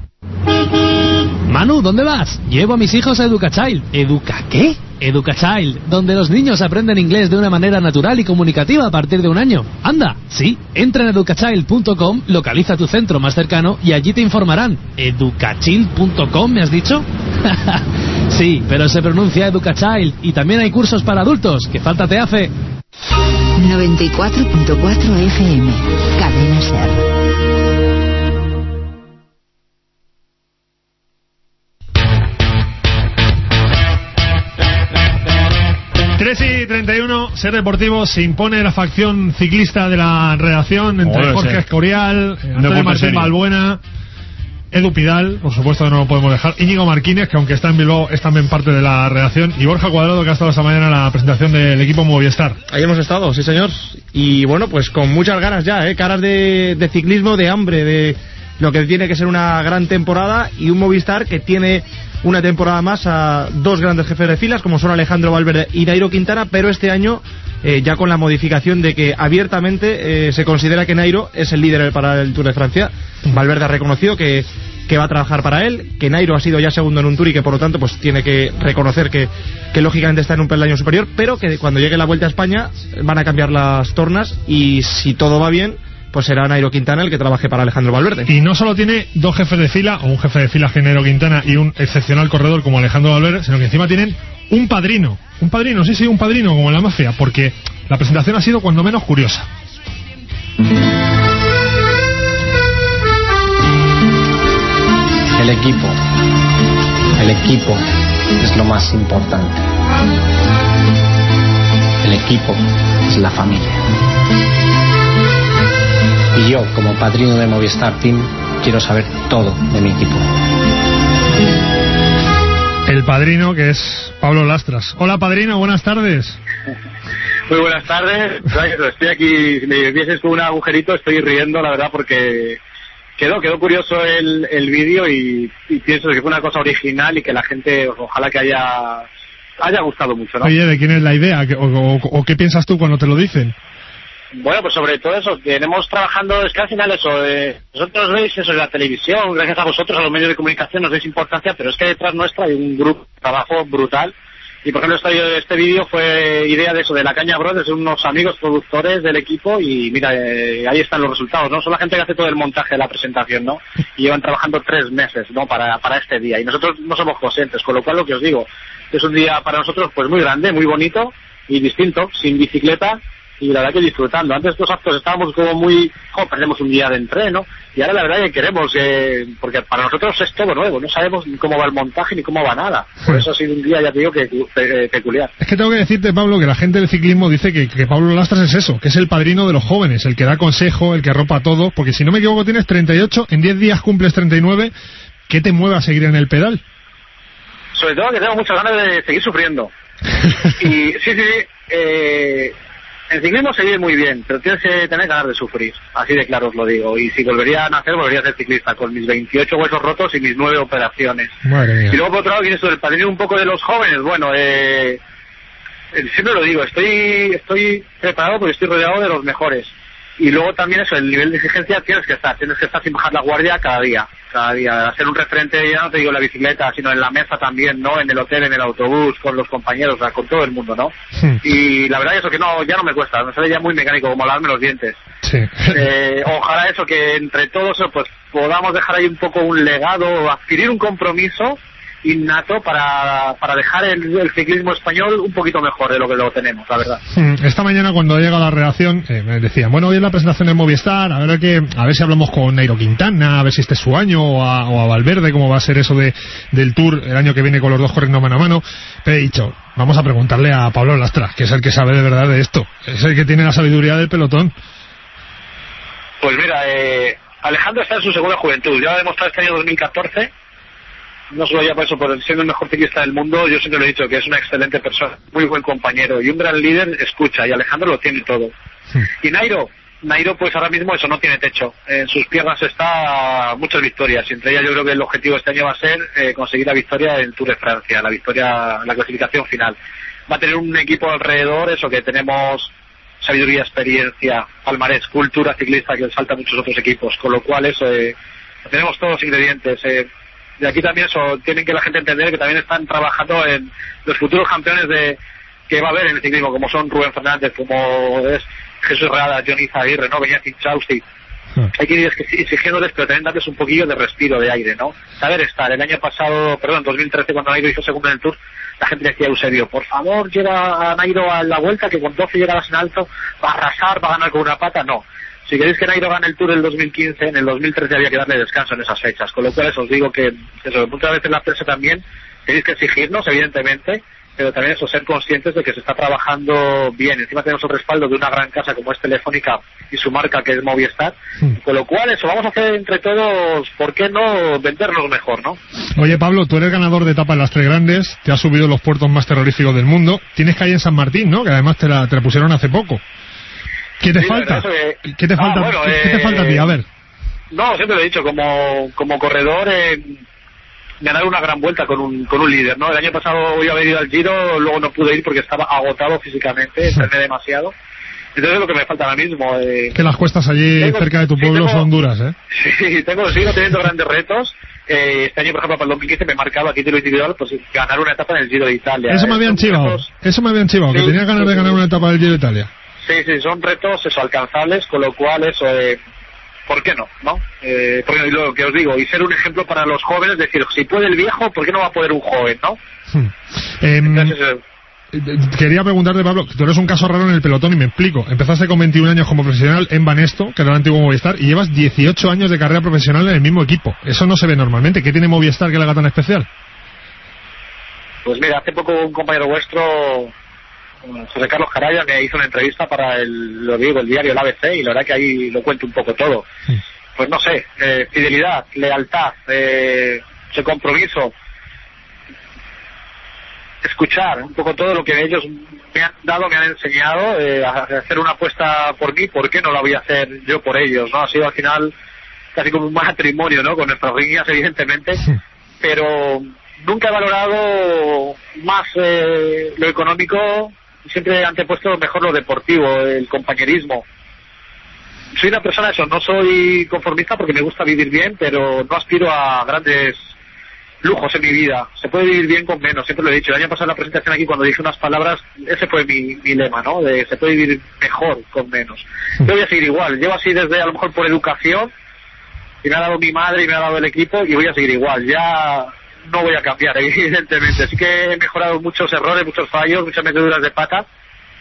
Speaker 18: Manu, ¿dónde vas? Llevo a mis hijos a Educachild. ¿Educa qué? Educachild, donde los niños aprenden inglés de una manera natural y comunicativa a partir de un año. Anda, sí, entra en educachild punto com, localiza tu centro más cercano y allí te informarán. ¿educachild punto com me has dicho? Sí, pero se pronuncia Educachild y también hay cursos para adultos, que falta te hace.
Speaker 12: noventa y cuatro punto cuatro F M. Cadena Ser.
Speaker 2: tres y treinta y uno, Ser Deportivo, se impone la facción ciclista de la redacción entre
Speaker 1: Joder,
Speaker 2: Jorge
Speaker 1: sí.
Speaker 2: Escorial,
Speaker 1: No
Speaker 2: Antonio
Speaker 1: culpa
Speaker 2: Martín
Speaker 1: serio.
Speaker 2: Balbuena, Edu Pidal, por supuesto que no lo podemos dejar, Íñigo Marquínez, que aunque está en Bilbao es también parte de la redacción, y Borja Cuadrado, que ha estado esta mañana en la presentación del equipo Movistar.
Speaker 19: Ahí hemos estado, sí señor. Y bueno, pues con muchas ganas ya, ¿eh? Caras de, de ciclismo, de hambre, de lo que tiene que ser una gran temporada, y un Movistar que tiene una temporada más a dos grandes jefes de filas como son Alejandro Valverde y Nairo Quintana, pero este año eh, ya con la modificación de que abiertamente eh, se considera que Nairo es el líder para el Tour de Francia. Valverde ha reconocido que, que va a trabajar para él, que Nairo ha sido ya segundo en un Tour y que por lo tanto pues tiene que reconocer que, que lógicamente está en un peldaño superior, pero que cuando llegue la Vuelta a España van a cambiar las tornas y si todo va bien pues será Nairo Quintana el que trabaje para Alejandro Valverde.
Speaker 2: Y no solo tiene dos jefes de fila, o un jefe de fila que es Nairo Quintana y un excepcional corredor como Alejandro Valverde, sino que encima tienen un padrino. Un padrino, sí, sí, un padrino como en la mafia, porque la presentación ha sido cuando menos curiosa.
Speaker 20: El equipo. El equipo es lo más importante. El equipo es la familia. Y yo, como padrino de Movistar Team, quiero saber todo de mi equipo.
Speaker 2: El padrino, que es Pablo Lastras. Hola, padrino, buenas tardes.
Speaker 21: Muy buenas tardes. Estoy aquí, si me vieses con un agujerito, estoy riendo, la verdad, porque quedó quedó curioso el, el vídeo y, y pienso que fue una cosa original y que la gente, ojalá que haya haya gustado mucho, ¿no?
Speaker 2: Oye, ¿de quién es la idea? ¿O, o, o qué piensas tú cuando te lo dicen?
Speaker 21: Bueno, pues sobre todo eso, tenemos trabajando, es que al final eso, eh, vosotros veis eso en la televisión, gracias a vosotros, a los medios de comunicación, nos dais importancia, pero es que detrás nuestra hay un grupo de trabajo brutal. Y por ejemplo, este, este vídeo fue idea de eso, de La Caña Brothers, de unos amigos productores del equipo, y mira, eh, ahí están los resultados, ¿no? Son la gente que hace todo el montaje de la presentación, ¿no? Y llevan trabajando tres meses, ¿no? Para, para este día, y nosotros no somos conscientes, con lo cual lo que os digo, es un día para nosotros pues muy grande, muy bonito y distinto, sin bicicleta, y la verdad que disfrutando. Antes estos actos estábamos como muy, oh, perdemos un día de entreno, y ahora la verdad que queremos, eh, porque para nosotros es todo nuevo, no sabemos ni cómo va el montaje ni cómo va nada. Por eso ha sido un día, ya te digo, que pe peculiar.
Speaker 2: Es que tengo que decirte, Pablo, que la gente del ciclismo dice que, que Pablo Lastras es eso, que es el padrino de los jóvenes, el que da consejo, el que arropa todo, porque si no me equivoco tienes treinta y ocho, en diez días cumples treinta y nueve, ¿qué te mueve a seguir en el pedal?
Speaker 21: Sobre todo que tengo muchas ganas de seguir sufriendo. Y sí, sí, sí, eh, en ciclismo se vive muy bien, pero tienes que tener ganas de sufrir, así de claro os lo digo. Y si volvería a nacer, volvería a ser ciclista, con mis veintiocho huesos rotos y mis nueve operaciones.
Speaker 2: Madre mía.
Speaker 21: Y luego por otro lado, ¿quién es el padrino un poco de los jóvenes? Bueno, eh, siempre lo digo, estoy estoy preparado porque estoy rodeado de los mejores. Y luego también eso, el nivel de exigencia tienes que estar, tienes que estar sin bajar la guardia cada día, cada día, ser un referente, ya no te digo en la bicicleta, sino en la mesa también, ¿no? En el hotel, en el autobús, con los compañeros, o sea, con todo el mundo, ¿no? Sí. Y la verdad eso que no, ya no me cuesta, me sale ya muy mecánico, como lavarme los dientes.
Speaker 2: Sí.
Speaker 21: Eh, ojalá eso, que entre todos, pues podamos dejar ahí un poco un legado, adquirir un compromiso innato para, para dejar el, el ciclismo español un poquito mejor de lo que lo tenemos, la verdad.
Speaker 2: Esta mañana cuando llega la redacción eh, me decían, bueno, hoy es la presentación de Movistar, a ver que a ver si hablamos con Nairo Quintana, a ver si este es su año, o a, o a Valverde, cómo va a ser eso de del Tour el año que viene con los dos corriendo mano a mano. Pero he dicho, vamos a preguntarle a Pablo Lastras, que es el que sabe de verdad de esto, es el que tiene la sabiduría del pelotón.
Speaker 21: Pues mira, eh, Alejandro está en su segunda juventud, ya lo ha demostrado este año dos mil catorce. No solo ya por eso, por siendo el mejor ciclista del mundo, yo siempre lo he dicho, que es una excelente persona, muy buen compañero y un gran líder, escucha, y Alejandro lo tiene todo. Sí. Y Nairo, Nairo pues ahora mismo eso no tiene techo, en sus piernas está muchas victorias, y entre ellas yo creo que el objetivo este año va a ser eh, conseguir la victoria en el Tour de Francia, la victoria, la clasificación final. Va a tener un equipo alrededor, eso que tenemos sabiduría, experiencia, palmarés, cultura ciclista que salta a muchos otros equipos, con lo cual eso, eh, tenemos todos los ingredientes, eh, y aquí también eso, tienen que la gente entender que también están trabajando en los futuros campeones de que va a haber en el ciclismo, como son Rubén Fernández, como es Jesús Herrada, Johnny Zaguirre, ¿no? Beñat Inchausti. Sí. Hay que ir exigiéndoles, pero también darles un poquillo de respiro, de aire, ¿no? Saber estar. El año pasado, perdón, en dos mil trece, cuando Nairo hizo segundo en el Tour, la gente decía a Eusebio, por favor, lleva a Nairo a la vuelta, que con doce llegadas en alto va a arrasar, va a ganar con una pata. No. Si queréis que Nairo gane el Tour del dos mil quince, en el dos mil trece había que darle descanso en esas fechas. Con lo cual os digo que, eso, muchas veces la prensa también, tenéis que exigirnos, evidentemente, pero también eso, ser conscientes de que se está trabajando bien. Encima tenemos el respaldo de una gran casa como es Telefónica y su marca que es Movistar. Sí. Con lo cual eso, vamos a hacer entre todos, ¿por qué no vendernos mejor, no?
Speaker 2: Oye Pablo, tú eres ganador de etapa en las Tres Grandes, te has subido los puertos más terroríficos del mundo, tienes calle en San Martín, ¿no? Que además te la, te la pusieron hace poco. ¿Qué te sí, falta? Que... ¿Qué te falta? Ah, bueno, ¿Qué, eh... ¿Qué te falta a ti? A ver.
Speaker 21: No, siempre lo he dicho, como, como corredor, eh, ganar una gran vuelta con un, con un líder, ¿no? El año pasado voy a haber ido al Giro, luego no pude ir porque estaba agotado físicamente, entrené demasiado. Entonces es lo que me falta ahora mismo. Eh...
Speaker 2: Que las cuestas allí tengo, cerca de tu pueblo sí, tengo, son duras, ¿eh?
Speaker 21: Sí, tengo, sigo teniendo grandes retos. Eh, este año, por ejemplo, para el dos mil quince me he marcado aquí de lo individual, pues ganar una etapa en el Giro de Italia.
Speaker 2: Eso me habían chivado, retos... eso me habían chivado, sí, que tenías ganas sí, de ganar una etapa del Giro de Italia.
Speaker 21: Sí, sí, son retos eso, alcanzables, con lo cual eso, eh, ¿por qué no? ¿no? Eh, porque lo que os digo, y ser un ejemplo para los jóvenes, decir, si puede el viejo, ¿por qué no va a poder un joven, no?
Speaker 2: Hmm. Eh, Entonces, eh, quería preguntarte, Pablo, tú eres un caso raro en el pelotón y me explico. Empezaste con veintiún años como profesional en Banesto, que era el antiguo Movistar, y llevas dieciocho años de carrera profesional en el mismo equipo. Eso no se ve normalmente. ¿Qué tiene Movistar que le haga tan especial?
Speaker 21: Pues mira, hace poco un compañero vuestro, José Carlos Caraya, me hizo una entrevista para el, lo digo, el diario El A B C, y la verdad que ahí lo cuento un poco todo. Sí. Pues no sé, eh, fidelidad, lealtad, eh, ese compromiso, escuchar un poco todo lo que ellos me han dado, me han enseñado, eh, a hacer una apuesta por mí, ¿por qué no la voy a hacer yo por ellos? ¿No? Ha sido al final casi como un matrimonio, ¿no? Con nuestras líneas, evidentemente, sí. Pero nunca he valorado más eh, lo económico, siempre he antepuesto mejor lo deportivo, el compañerismo. Soy una persona, eso, no soy conformista porque me gusta vivir bien, pero no aspiro a grandes lujos en mi vida. Se puede vivir bien con menos, siempre lo he dicho. El año pasado en la presentación aquí, cuando dije unas palabras, ese fue mi, mi lema, ¿no? De se puede vivir mejor con menos. Yo voy a seguir igual, llevo así desde a lo mejor por educación, y me ha dado mi madre y me ha dado el equipo, y voy a seguir igual. Ya no voy a cambiar, evidentemente. Así que he mejorado muchos errores, muchos fallos, muchas meteduras de pata,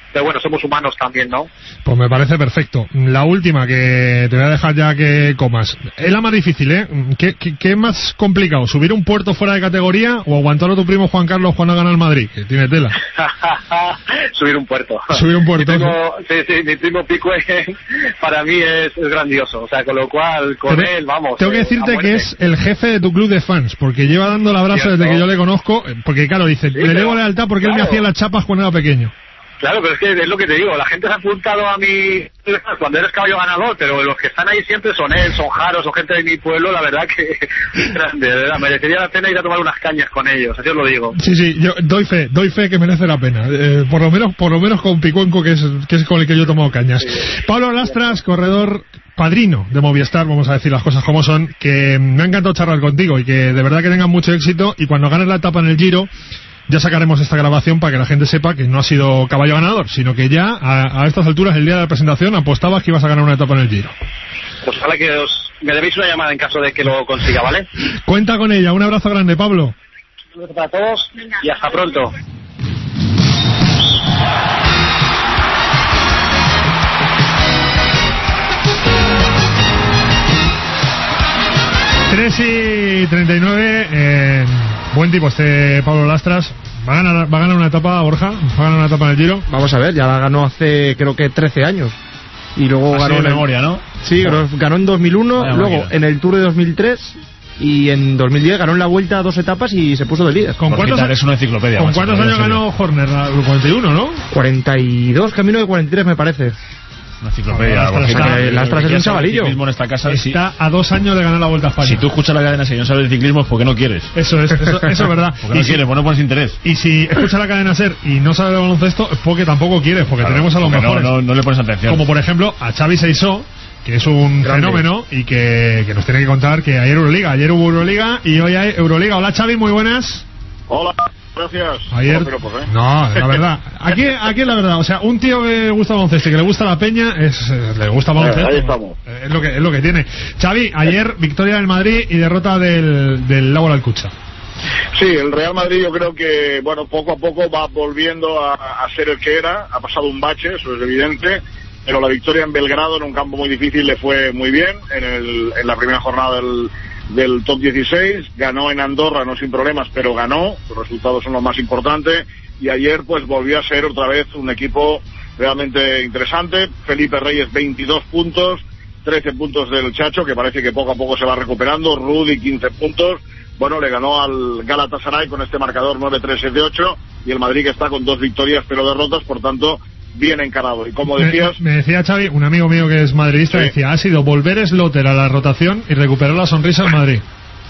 Speaker 21: pero bueno, somos humanos también, ¿no?
Speaker 2: Pues me parece perfecto. La última, que te voy a dejar ya que comas. Es la más difícil, ¿eh? ¿Qué, qué, qué es más complicado? ¿Subir un puerto fuera de categoría o aguantar a tu primo Juan Carlos cuando gana el Madrid? Que tiene tela.
Speaker 21: Subir un puerto.
Speaker 2: Subir un puerto.
Speaker 21: Mi primo, sí, sí, mi primo Pico es, para mí es, es grandioso. O sea, con lo cual, con
Speaker 2: Pero
Speaker 21: él, vamos.
Speaker 2: Tengo que
Speaker 21: eh,
Speaker 2: decirte
Speaker 21: a
Speaker 2: que es el jefe de tu club de fans, porque lleva dando el abrazo
Speaker 21: Cierto.
Speaker 2: desde que yo le conozco. Porque, claro, dice,
Speaker 21: Sí,
Speaker 2: le
Speaker 21: pero-
Speaker 2: debo lealtad porque él me
Speaker 21: claro.
Speaker 2: hacía las chapas cuando era pequeño.
Speaker 21: Claro, pero es que es lo que te digo, la gente se ha apuntado a mí cuando eres caballo ganador, pero los que están ahí siempre son él, son Jaro, son gente de mi pueblo, la verdad que grande, de verdad, merecería la pena ir a tomar unas cañas con ellos, así os lo digo.
Speaker 2: Sí, sí, yo doy fe, doy fe que merece la pena. Eh, por lo menos, por lo menos con Picuenco, que es, que es con el que yo he tomado cañas. Pablo Lastras, corredor padrino de Movistar, vamos a decir las cosas como son, que me ha encantado charlar contigo y que de verdad que tengan mucho éxito, y cuando ganes la etapa en el Giro ya sacaremos esta grabación para que la gente sepa que no ha sido caballo ganador, sino que ya a, a estas alturas, el día de la presentación, apostabas que ibas a ganar una etapa en el Giro.
Speaker 21: Pues ojalá que os, me debéis una llamada en caso de que lo consiga, ¿vale?
Speaker 2: Cuenta con ella, un abrazo grande, Pablo.
Speaker 21: Un saludo para todos y hasta pronto.
Speaker 2: tres y treinta y nueve, eh, buen tipo este Pablo Lastras. ¿Va a ganar, va a ganar una etapa, Borja? ¿Va a ganar una etapa en el Giro?
Speaker 19: Vamos a ver, ya la ganó hace creo que trece años. Y luego
Speaker 1: Así
Speaker 19: ganó
Speaker 1: de
Speaker 19: en el-
Speaker 1: memoria, ¿no?
Speaker 19: Sí, ganó, ganó en dos mil uno,
Speaker 1: Vaya
Speaker 19: luego
Speaker 1: máquina.
Speaker 19: en el Tour de dos mil tres y en dos mil diez ganó en la Vuelta dos etapas y se puso de líder.
Speaker 2: ¿Con cuántos,
Speaker 1: Es una enciclopedia.
Speaker 2: ¿con
Speaker 1: macho,
Speaker 2: cuántos
Speaker 1: te lo
Speaker 2: años
Speaker 1: digo en
Speaker 2: ganó Horner? La- cuarenta y uno, ¿no?
Speaker 19: cuarenta y dos, camino de cuarenta y tres me parece.
Speaker 1: Una enciclopedia.
Speaker 2: Lastras
Speaker 1: Borja,
Speaker 2: está-
Speaker 1: que-
Speaker 19: Lastras
Speaker 1: que
Speaker 19: es
Speaker 1: ya
Speaker 19: un
Speaker 1: sabe
Speaker 19: chavalillo.
Speaker 1: el ciclismo en esta casa. Si,
Speaker 2: Está a dos años de ganar la Vuelta a España.
Speaker 1: si tú escuchas la cadena y no sabes de ciclismo, ¿por qué no quieres?
Speaker 2: Eso es, eso, eso es verdad.
Speaker 1: Porque no
Speaker 2: Y si-
Speaker 1: quieres, pues no pones interés.
Speaker 2: Y si escucha la cadena SER y no sabe de baloncesto, es porque tampoco quiere, porque
Speaker 1: Claro,
Speaker 2: tenemos a los
Speaker 1: porque no-
Speaker 2: mejores.
Speaker 1: No, no le pones atención.
Speaker 2: Como por ejemplo a Xavi Seisó, que es un
Speaker 19: Grande.
Speaker 2: fenómeno y que, que nos tiene que contar que ayer Euroliga, ayer hubo Euroliga y hoy hay Euroliga. Hola Xavi, muy buenas.
Speaker 10: Hola, gracias.
Speaker 2: Ayer,
Speaker 10: No, pero, pues, ¿eh?
Speaker 2: no, la verdad. Aquí, aquí es la verdad. O sea, un tío que le gusta el baloncesto y que le gusta la peña, es, eh, le gusta el baloncesto.
Speaker 10: Eh, ahí estamos.
Speaker 2: Eh, Es lo que, es lo que tiene. Xavi, ayer victoria del Madrid y derrota del, del Lago Alcucha.
Speaker 10: Sí, el Real Madrid yo creo que, bueno, poco a poco va volviendo a, a ser el que era. Ha pasado un bache, eso es evidente, pero la victoria en Belgrado, en un campo muy difícil, le fue muy bien. En, el, en la primera jornada del, del top dieciséis, ganó en Andorra, no sin problemas, pero ganó. Los resultados son lo más importante. Y ayer, pues, volvió a ser otra vez un equipo realmente interesante. Felipe Reyes, veintidós puntos, trece puntos del Chacho, que parece que poco a poco se va recuperando. Rudy, quince puntos. Bueno, le ganó al Galatasaray con este marcador nueve tres siete ocho, y el Madrid que está con dos victorias pero derrotas, por tanto, bien encarado. Y como decías,
Speaker 2: Me, me decía Xavi, un amigo mío que es madridista,
Speaker 10: Sí.
Speaker 2: decía, ha sido volver Sloter a la rotación y recuperar la sonrisa en Madrid.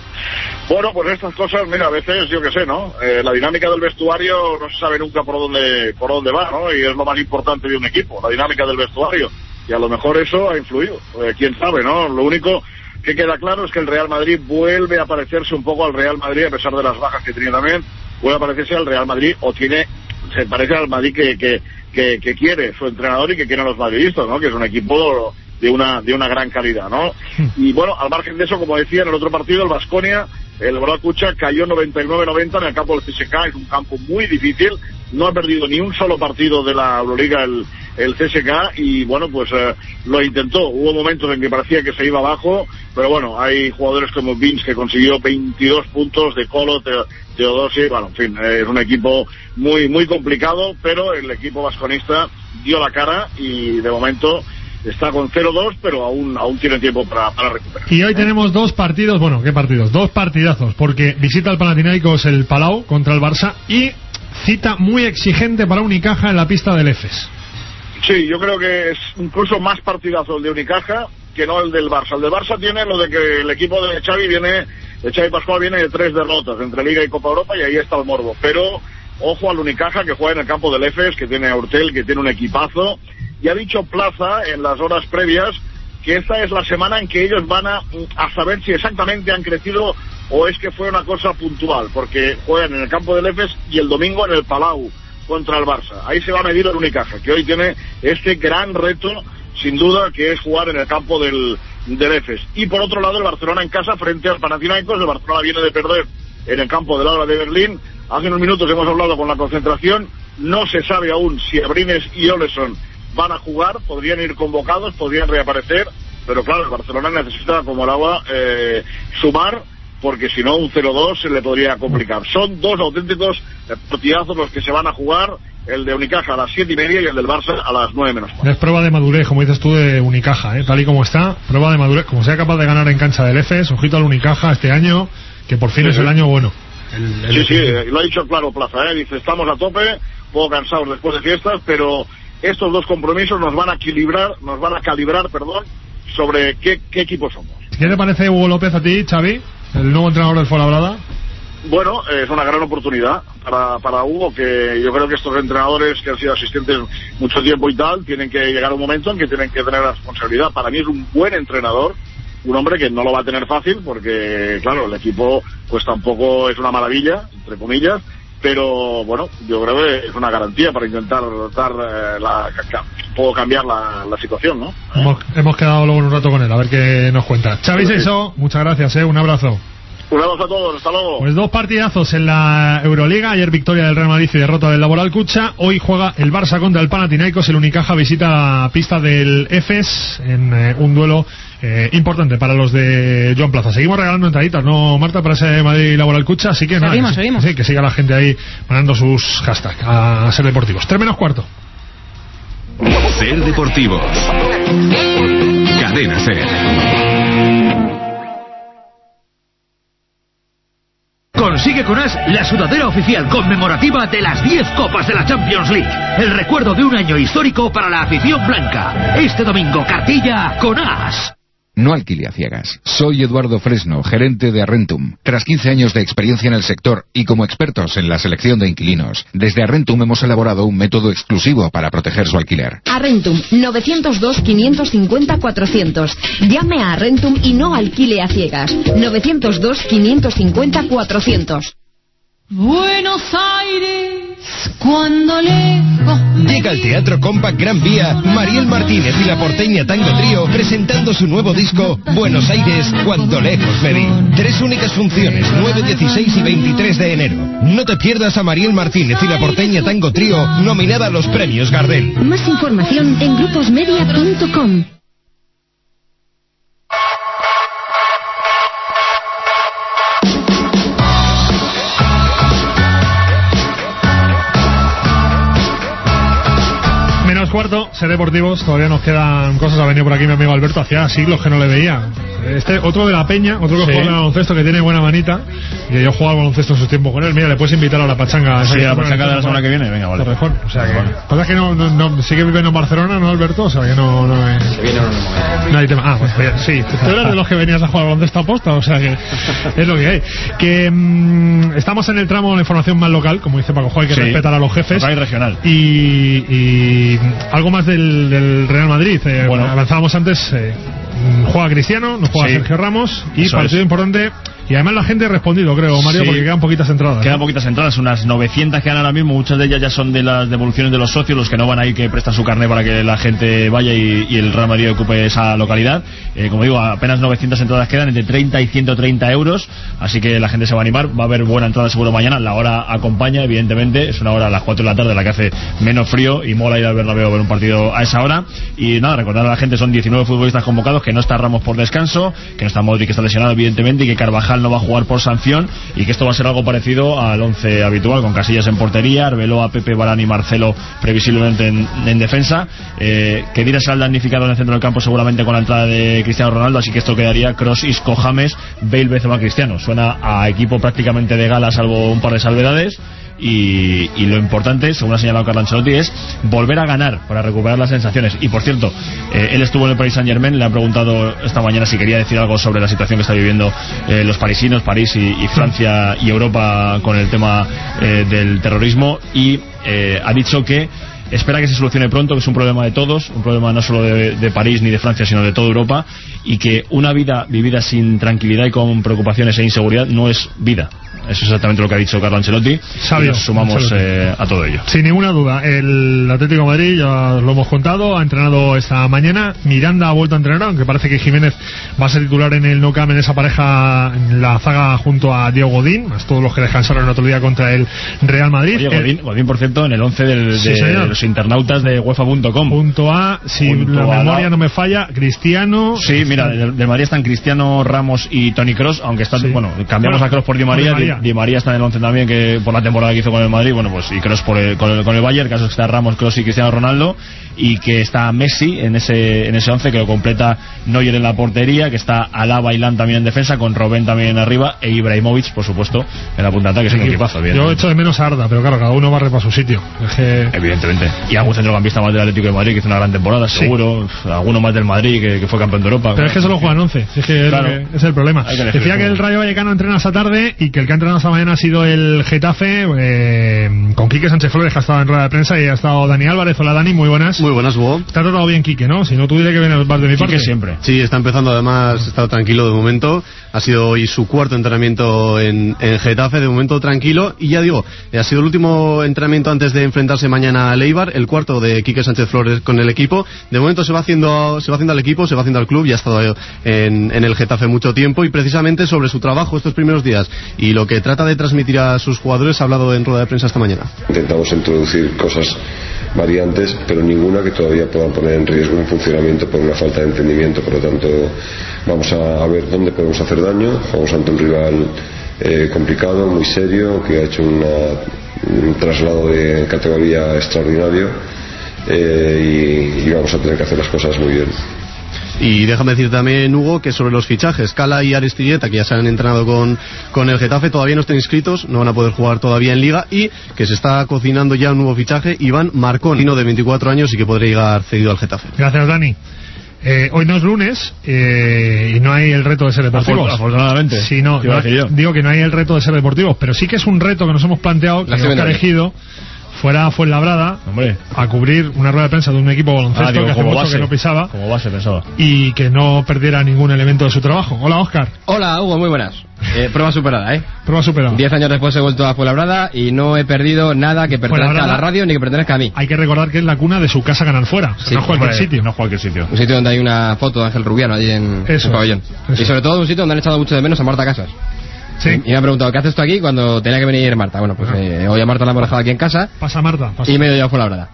Speaker 10: bueno, pues estas cosas, mira, a veces, yo qué sé, ¿no? Eh, la dinámica del vestuario no se sabe nunca por dónde, por dónde va, ¿no? Y es lo más importante de un equipo, la dinámica del vestuario. Y a lo mejor eso ha influido. Eh, quién sabe, ¿no? Lo único que queda claro es que el Real Madrid vuelve a parecerse un poco al Real Madrid, a pesar de las bajas que tenía también, vuelve a parecerse al Real Madrid, o tiene, se parece al Madrid que, que, que, que quiere su entrenador y que quieren los madridistas, ¿no? Que es un equipo de una, de una gran calidad, ¿no? Y bueno, al margen de eso, como decía, en el otro partido, el Baskonia, el Boracucha cayó noventa y nueve noventa en el campo del C S K, es un campo muy difícil, no ha perdido ni un solo partido de la Euroliga el, el C S K, y bueno, pues eh, lo intentó. Hubo momentos en que parecía que se iba abajo, pero bueno, hay jugadores como Vince que consiguió veintidós puntos, de Colo, Te- Teodosi, bueno, en fin, eh, es un equipo muy muy complicado, pero el equipo vasconista dio la cara y de momento está con cero dos, pero aún aún tiene tiempo para, para recuperar.
Speaker 2: Y hoy tenemos dos partidos, bueno, ¿qué partidos? Dos partidazos, porque visita el Panathinaikos el Palau contra el Barça y cita muy exigente para Unicaja en la pista del Efes.
Speaker 10: Sí, yo creo que es incluso más partidazo el de Unicaja que no el del Barça. El del Barça tiene lo de que el equipo de Xavi viene, de Xavi Pascual viene de tres derrotas entre Liga y Copa Europa, y ahí está el morbo. Pero ojo al Unicaja, que juega en el campo del Efes, que tiene a Urtel, que tiene un equipazo, y ha dicho Plaza en las horas previas que esta es la semana en que ellos van a, a saber si exactamente han crecido o es que fue una cosa puntual, porque juegan en el campo del Efes y el domingo en el Palau contra el Barça. Ahí se va a medir el Unicaja, que hoy tiene este gran reto, sin duda, que es jugar en el campo del, del Efes. Y por otro lado, el Barcelona en casa frente al Panathinaikos. El Barcelona viene de perder en el campo del Alba de Berlín. Hace unos minutos hemos hablado con la concentración
Speaker 4: no se sabe aún si Abrines y Oleson van a jugar, podrían ir convocados, podrían reaparecer, pero claro, el Barcelona necesita como el agua eh, sumar, porque si no un cero dos se le podría complicar. Son dos auténticos partidazos los que se van a jugar, el de Unicaja a las siete y media y el del Barça a las nueve menos cuarto.
Speaker 2: Es prueba de madurez, como dices tú, de Unicaja, ¿eh? Tal y como está, prueba de madurez, como sea capaz de ganar en cancha del Efes, ojito al Unicaja este año, que por fin sí, es sí. el año bueno. El, el
Speaker 4: sí, sí, lo ha dicho claro Plaza, ¿eh? Dice, estamos a tope, un poco cansados después de fiestas, pero estos dos compromisos nos van a equilibrar, nos van a calibrar, perdón, sobre qué, qué equipo somos.
Speaker 2: ¿Qué te parece Hugo López a ti, Xavi, el nuevo entrenador del Fuenlabrada?
Speaker 4: Bueno, es una gran oportunidad para, para Hugo, que yo creo que estos entrenadores que han sido asistentes mucho tiempo y tal, tienen que llegar a un momento en que tienen que tener la responsabilidad. Para mí es un buen entrenador, un hombre que no lo va a tener fácil, porque claro, el equipo pues tampoco es una maravilla, entre comillas, pero bueno, yo creo que es una garantía para intentar dar eh, la, puedo cambiar la, la situación, ¿no?
Speaker 2: Hemos, hemos quedado luego un rato con él, a ver qué nos cuenta. Xavi Seiso, muchas gracias, ¿eh? Un abrazo.
Speaker 4: Un abrazo a todos, hasta luego.
Speaker 2: Pues dos partidazos en la Euroliga, ayer victoria del Real Madrid y derrota del Laboral Cucha, hoy juega el Barça contra el Panathinaikos, el Unicaja visita la pista del Efes en eh, un duelo eh, importante para los de Joan Plaza. Seguimos regalando entraditas, ¿no, Marta, para ese Madrid Laboral Cucha? Así que
Speaker 5: seguimos,
Speaker 2: nada,
Speaker 5: seguimos.
Speaker 2: Sí, que siga la gente ahí mandando sus hashtags a Ser Deportivos. Tres menos cuarto.
Speaker 11: Ser Deportivos. Cadena Ser.
Speaker 22: Consigue con As la sudadera oficial conmemorativa de las diez copas de la Champions League. El recuerdo de un año histórico para la afición blanca. Este domingo, cartilla con As.
Speaker 23: No alquile a ciegas. Soy Eduardo Fresno, gerente de Arrentum. Tras quince años de experiencia en el sector y como expertos en la selección de inquilinos, desde Arrentum hemos elaborado un método exclusivo para proteger su alquiler.
Speaker 24: Arrentum, novecientos dos, quinientos cincuenta, cuatrocientos. Llame a Arrentum y no alquile a ciegas. novecientos dos, quinientos cincuenta, cuatrocientos.
Speaker 25: Buenos Aires, cuando lejos...
Speaker 26: Llega al Teatro Compact Gran Vía Mariel Martínez y la Porteña Tango Trío presentando su nuevo disco Buenos Aires, cuando lejos me vi. Tres únicas funciones, nueve, dieciséis y veintitrés de enero. No te pierdas a Mariel Martínez y la Porteña Tango Trío nominada a los premios Gardel.
Speaker 24: Más información en gruposmedia punto com.
Speaker 2: Cuarto, Ser Deportivos, todavía nos quedan cosas. Ha venido por aquí mi amigo Alberto, hacía siglos que no le veía. Este otro de la Peña, otro que sí. juega al baloncesto, que tiene buena manita, y que yo jugaba al baloncesto en su tiempo con él. Mira, le puedes invitar a la pachanga.
Speaker 1: Sí, a la pachanga de la semana que viene, venga, vale.
Speaker 2: Mejor. O sea que, vale. Pasa que no, no, no, sí que viven en Barcelona, ¿no, Alberto? O sea que no, no es...
Speaker 6: Se viene en un momento.
Speaker 2: No hay tema. Ah, pues sí, tú eras de los que venías a jugar al baloncesto a posta, o sea que es lo que hay. Que mmm, estamos en el tramo de la información más local, como dice Paco Joy, hay que sí. respetar a los jefes.
Speaker 1: Local y regional.
Speaker 2: Y, y algo más del, del Real Madrid. Eh, bueno, avanzábamos antes. Eh, juega Cristiano, no juega sí. Sergio Ramos y Eso partido es. importante. Y además la gente ha respondido, creo, Mario, sí. porque quedan poquitas entradas.
Speaker 1: Quedan
Speaker 2: ¿no?
Speaker 1: poquitas entradas, unas novecientas quedan ahora mismo. Muchas de ellas ya son de las devoluciones de los socios, los que no van ahí, que prestan su carnet para que la gente vaya y, y el Real Madrid ocupe esa localidad. Eh, como digo, apenas novecientas entradas quedan, entre treinta y ciento treinta euros. Así que la gente se va a animar. Va a haber buena entrada seguro mañana. La hora acompaña, evidentemente. Es una hora a las cuatro de la tarde, la que hace menos frío. Y mola ir al Bernabéu a ver un partido a esa hora. Y nada, recordar a la gente, son diecinueve futbolistas convocados, que no está Ramos por descanso, que no está Modric, que está lesionado, evidentemente, y que Carvajal no va a jugar por sanción. Y que esto va a ser algo parecido al once habitual, con Casillas en portería, Arbeloa, Pepe, Varane y Marcelo previsiblemente en, en defensa. Eh, Khedira será el damnificado en el centro del campo, seguramente con la entrada de Cristiano Ronaldo, así que esto quedaría Kroos, Isco, James, Bale, Benzema, Cristiano. Suena a equipo prácticamente de gala, salvo un par de salvedades. Y, y lo importante, según ha señalado Carlo Ancelotti, es volver a ganar para recuperar las sensaciones. Y por cierto, eh, él estuvo en el Paris Saint Germain, le han preguntado esta mañana si quería decir algo sobre la situación que está viviendo eh, los parisinos, París y, y Francia y Europa con el tema eh, del terrorismo, y eh, ha dicho que espera que se solucione pronto, que es un problema de todos, un problema no solo de, de París ni de Francia, sino de toda Europa, y que una vida vivida sin tranquilidad y con preocupaciones e inseguridad no es vida. es exactamente lo que ha dicho Carlo Ancelotti.
Speaker 2: Sabio,
Speaker 1: y nos sumamos eh, a todo ello.
Speaker 2: Sin ninguna duda, el Atlético de Madrid, ya lo hemos contado, ha entrenado esta mañana. Miranda ha vuelto a entrenar, aunque parece que Jiménez va a ser titular en el Nou Camp, en esa pareja, en la zaga junto a Diego Godín, más todos los que descansaron el otro día contra el Real Madrid.
Speaker 1: Oye, Godín,
Speaker 2: el...
Speaker 1: Godín, por cierto, en el once del,
Speaker 2: sí,
Speaker 1: de los internautas de UEFA punto com.
Speaker 2: Punto A, si
Speaker 1: Punto
Speaker 2: la
Speaker 1: a
Speaker 2: memoria
Speaker 1: la...
Speaker 2: no me falla, Cristiano.
Speaker 1: Sí, mira, de, de Madrid están Cristiano, Ramos y Toni Kroos, aunque están, sí. bueno, cambiamos bueno, a Kroos por Di María, Di María. Di María está en el once también, que por la temporada que hizo con el Madrid, bueno, pues y Kroos por el, con el, con el Bayern, caso que está Ramos, Kroos y Cristiano Ronaldo, y que está Messi en ese en ese once, que lo completa Neuer en la portería, que está Alaba y Lan también en defensa, con Robben también arriba, e Ibrahimovic, por supuesto, en la punta de ataque, es un equipazo. Bien.
Speaker 2: Yo echo de menos a Arda, pero claro, cada uno barre para su sitio. Es que...
Speaker 1: Evidentemente. Y algún centrocampista más del Atlético de Madrid que hizo una gran temporada, sí. seguro. Alguno más del Madrid que, que fue campeón de Europa.
Speaker 2: Pero es que solo juegan once, es que claro. es, es el problema. Que Decía que el Rayo Vallecano entrena esta tarde y que el que ha entrenado esta mañana ha sido el Getafe, eh, con Quique Sánchez Flores, que ha estado en rueda de prensa, y ha estado Dani Álvarez. Hola Dani, muy buenas.
Speaker 3: Muy buenas, Hugo.
Speaker 2: Te ha tratado bien Quique, ¿no? Si no, tú diré que viene más de mi parte.
Speaker 1: Quique siempre.
Speaker 3: Sí, está empezando, además, está tranquilo de momento. Ha sido hoy su cuarto entrenamiento en, en Getafe, de momento tranquilo. Y ya digo, ha sido el último entrenamiento antes de enfrentarse mañana a Eibar, el cuarto de Quique Sánchez Flores con el equipo. De momento se va haciendo se va haciendo al equipo, se va haciendo al club, ya ha estado en, en el Getafe mucho tiempo, y precisamente sobre su trabajo estos primeros días y lo que trata de transmitir a sus jugadores ha hablado en rueda de prensa esta mañana.
Speaker 7: Intentamos introducir cosas variantes, pero ninguna que todavía puedan poner en riesgo un funcionamiento por una falta de entendimiento. Por lo tanto, vamos a ver dónde podemos hacer daño. Vamos ante un rival eh, complicado, muy serio, que ha hecho una, un traslado de categoría extraordinario, eh, y, y vamos a tener que hacer las cosas muy bien.
Speaker 3: Y déjame decir también, Hugo, que sobre los fichajes, Cala y Aristilleta, que ya se han entrenado con, con el Getafe, todavía no están inscritos, no van a poder jugar todavía en Liga, y que se está cocinando ya un nuevo fichaje, Iván Marcón, de veinticuatro años, y que podría llegar cedido al Getafe.
Speaker 2: Gracias, Dani. Eh, hoy no es lunes eh, y no hay el reto de ser deportivos.
Speaker 1: Afortunadamente.
Speaker 2: Sí, no, no digo que no hay el reto de ser deportivos, pero sí que es un reto que nos hemos planteado, que Oscar Ejido fuera a Fuenlabrada, hombre, a cubrir una rueda de prensa de un equipo baloncesto, ah, digo, que hace mucho base, que no pisaba,
Speaker 1: como base pensaba,
Speaker 2: y que no perdiera ningún elemento de su trabajo. Hola, Óscar.
Speaker 8: Hola, Hugo, muy buenas. Eh, prueba superada, ¿eh?
Speaker 2: Prueba superada.
Speaker 8: Diez años después he vuelto a Fuenlabrada y no he perdido nada que pertenezca a la radio ni que pertenezca a mí.
Speaker 2: Hay que recordar que es la cuna de su casa Canal Fuera.
Speaker 8: Sí,
Speaker 2: no es cualquier
Speaker 8: hombre,
Speaker 2: sitio.
Speaker 1: No es cualquier sitio.
Speaker 8: Un sitio donde hay una foto de Ángel Rubiano allí en el pabellón. Eso. Y sobre todo un sitio donde han echado mucho de menos a Marta Casas.
Speaker 2: Sí.
Speaker 8: Y me han preguntado, ¿qué haces tú aquí cuando tenía que venir Marta? Bueno, pues eh, hoy a Marta la hemos dejado aquí en casa.
Speaker 2: Pasa Marta. Pasa.
Speaker 8: Y me he ido a Fuenlabrada.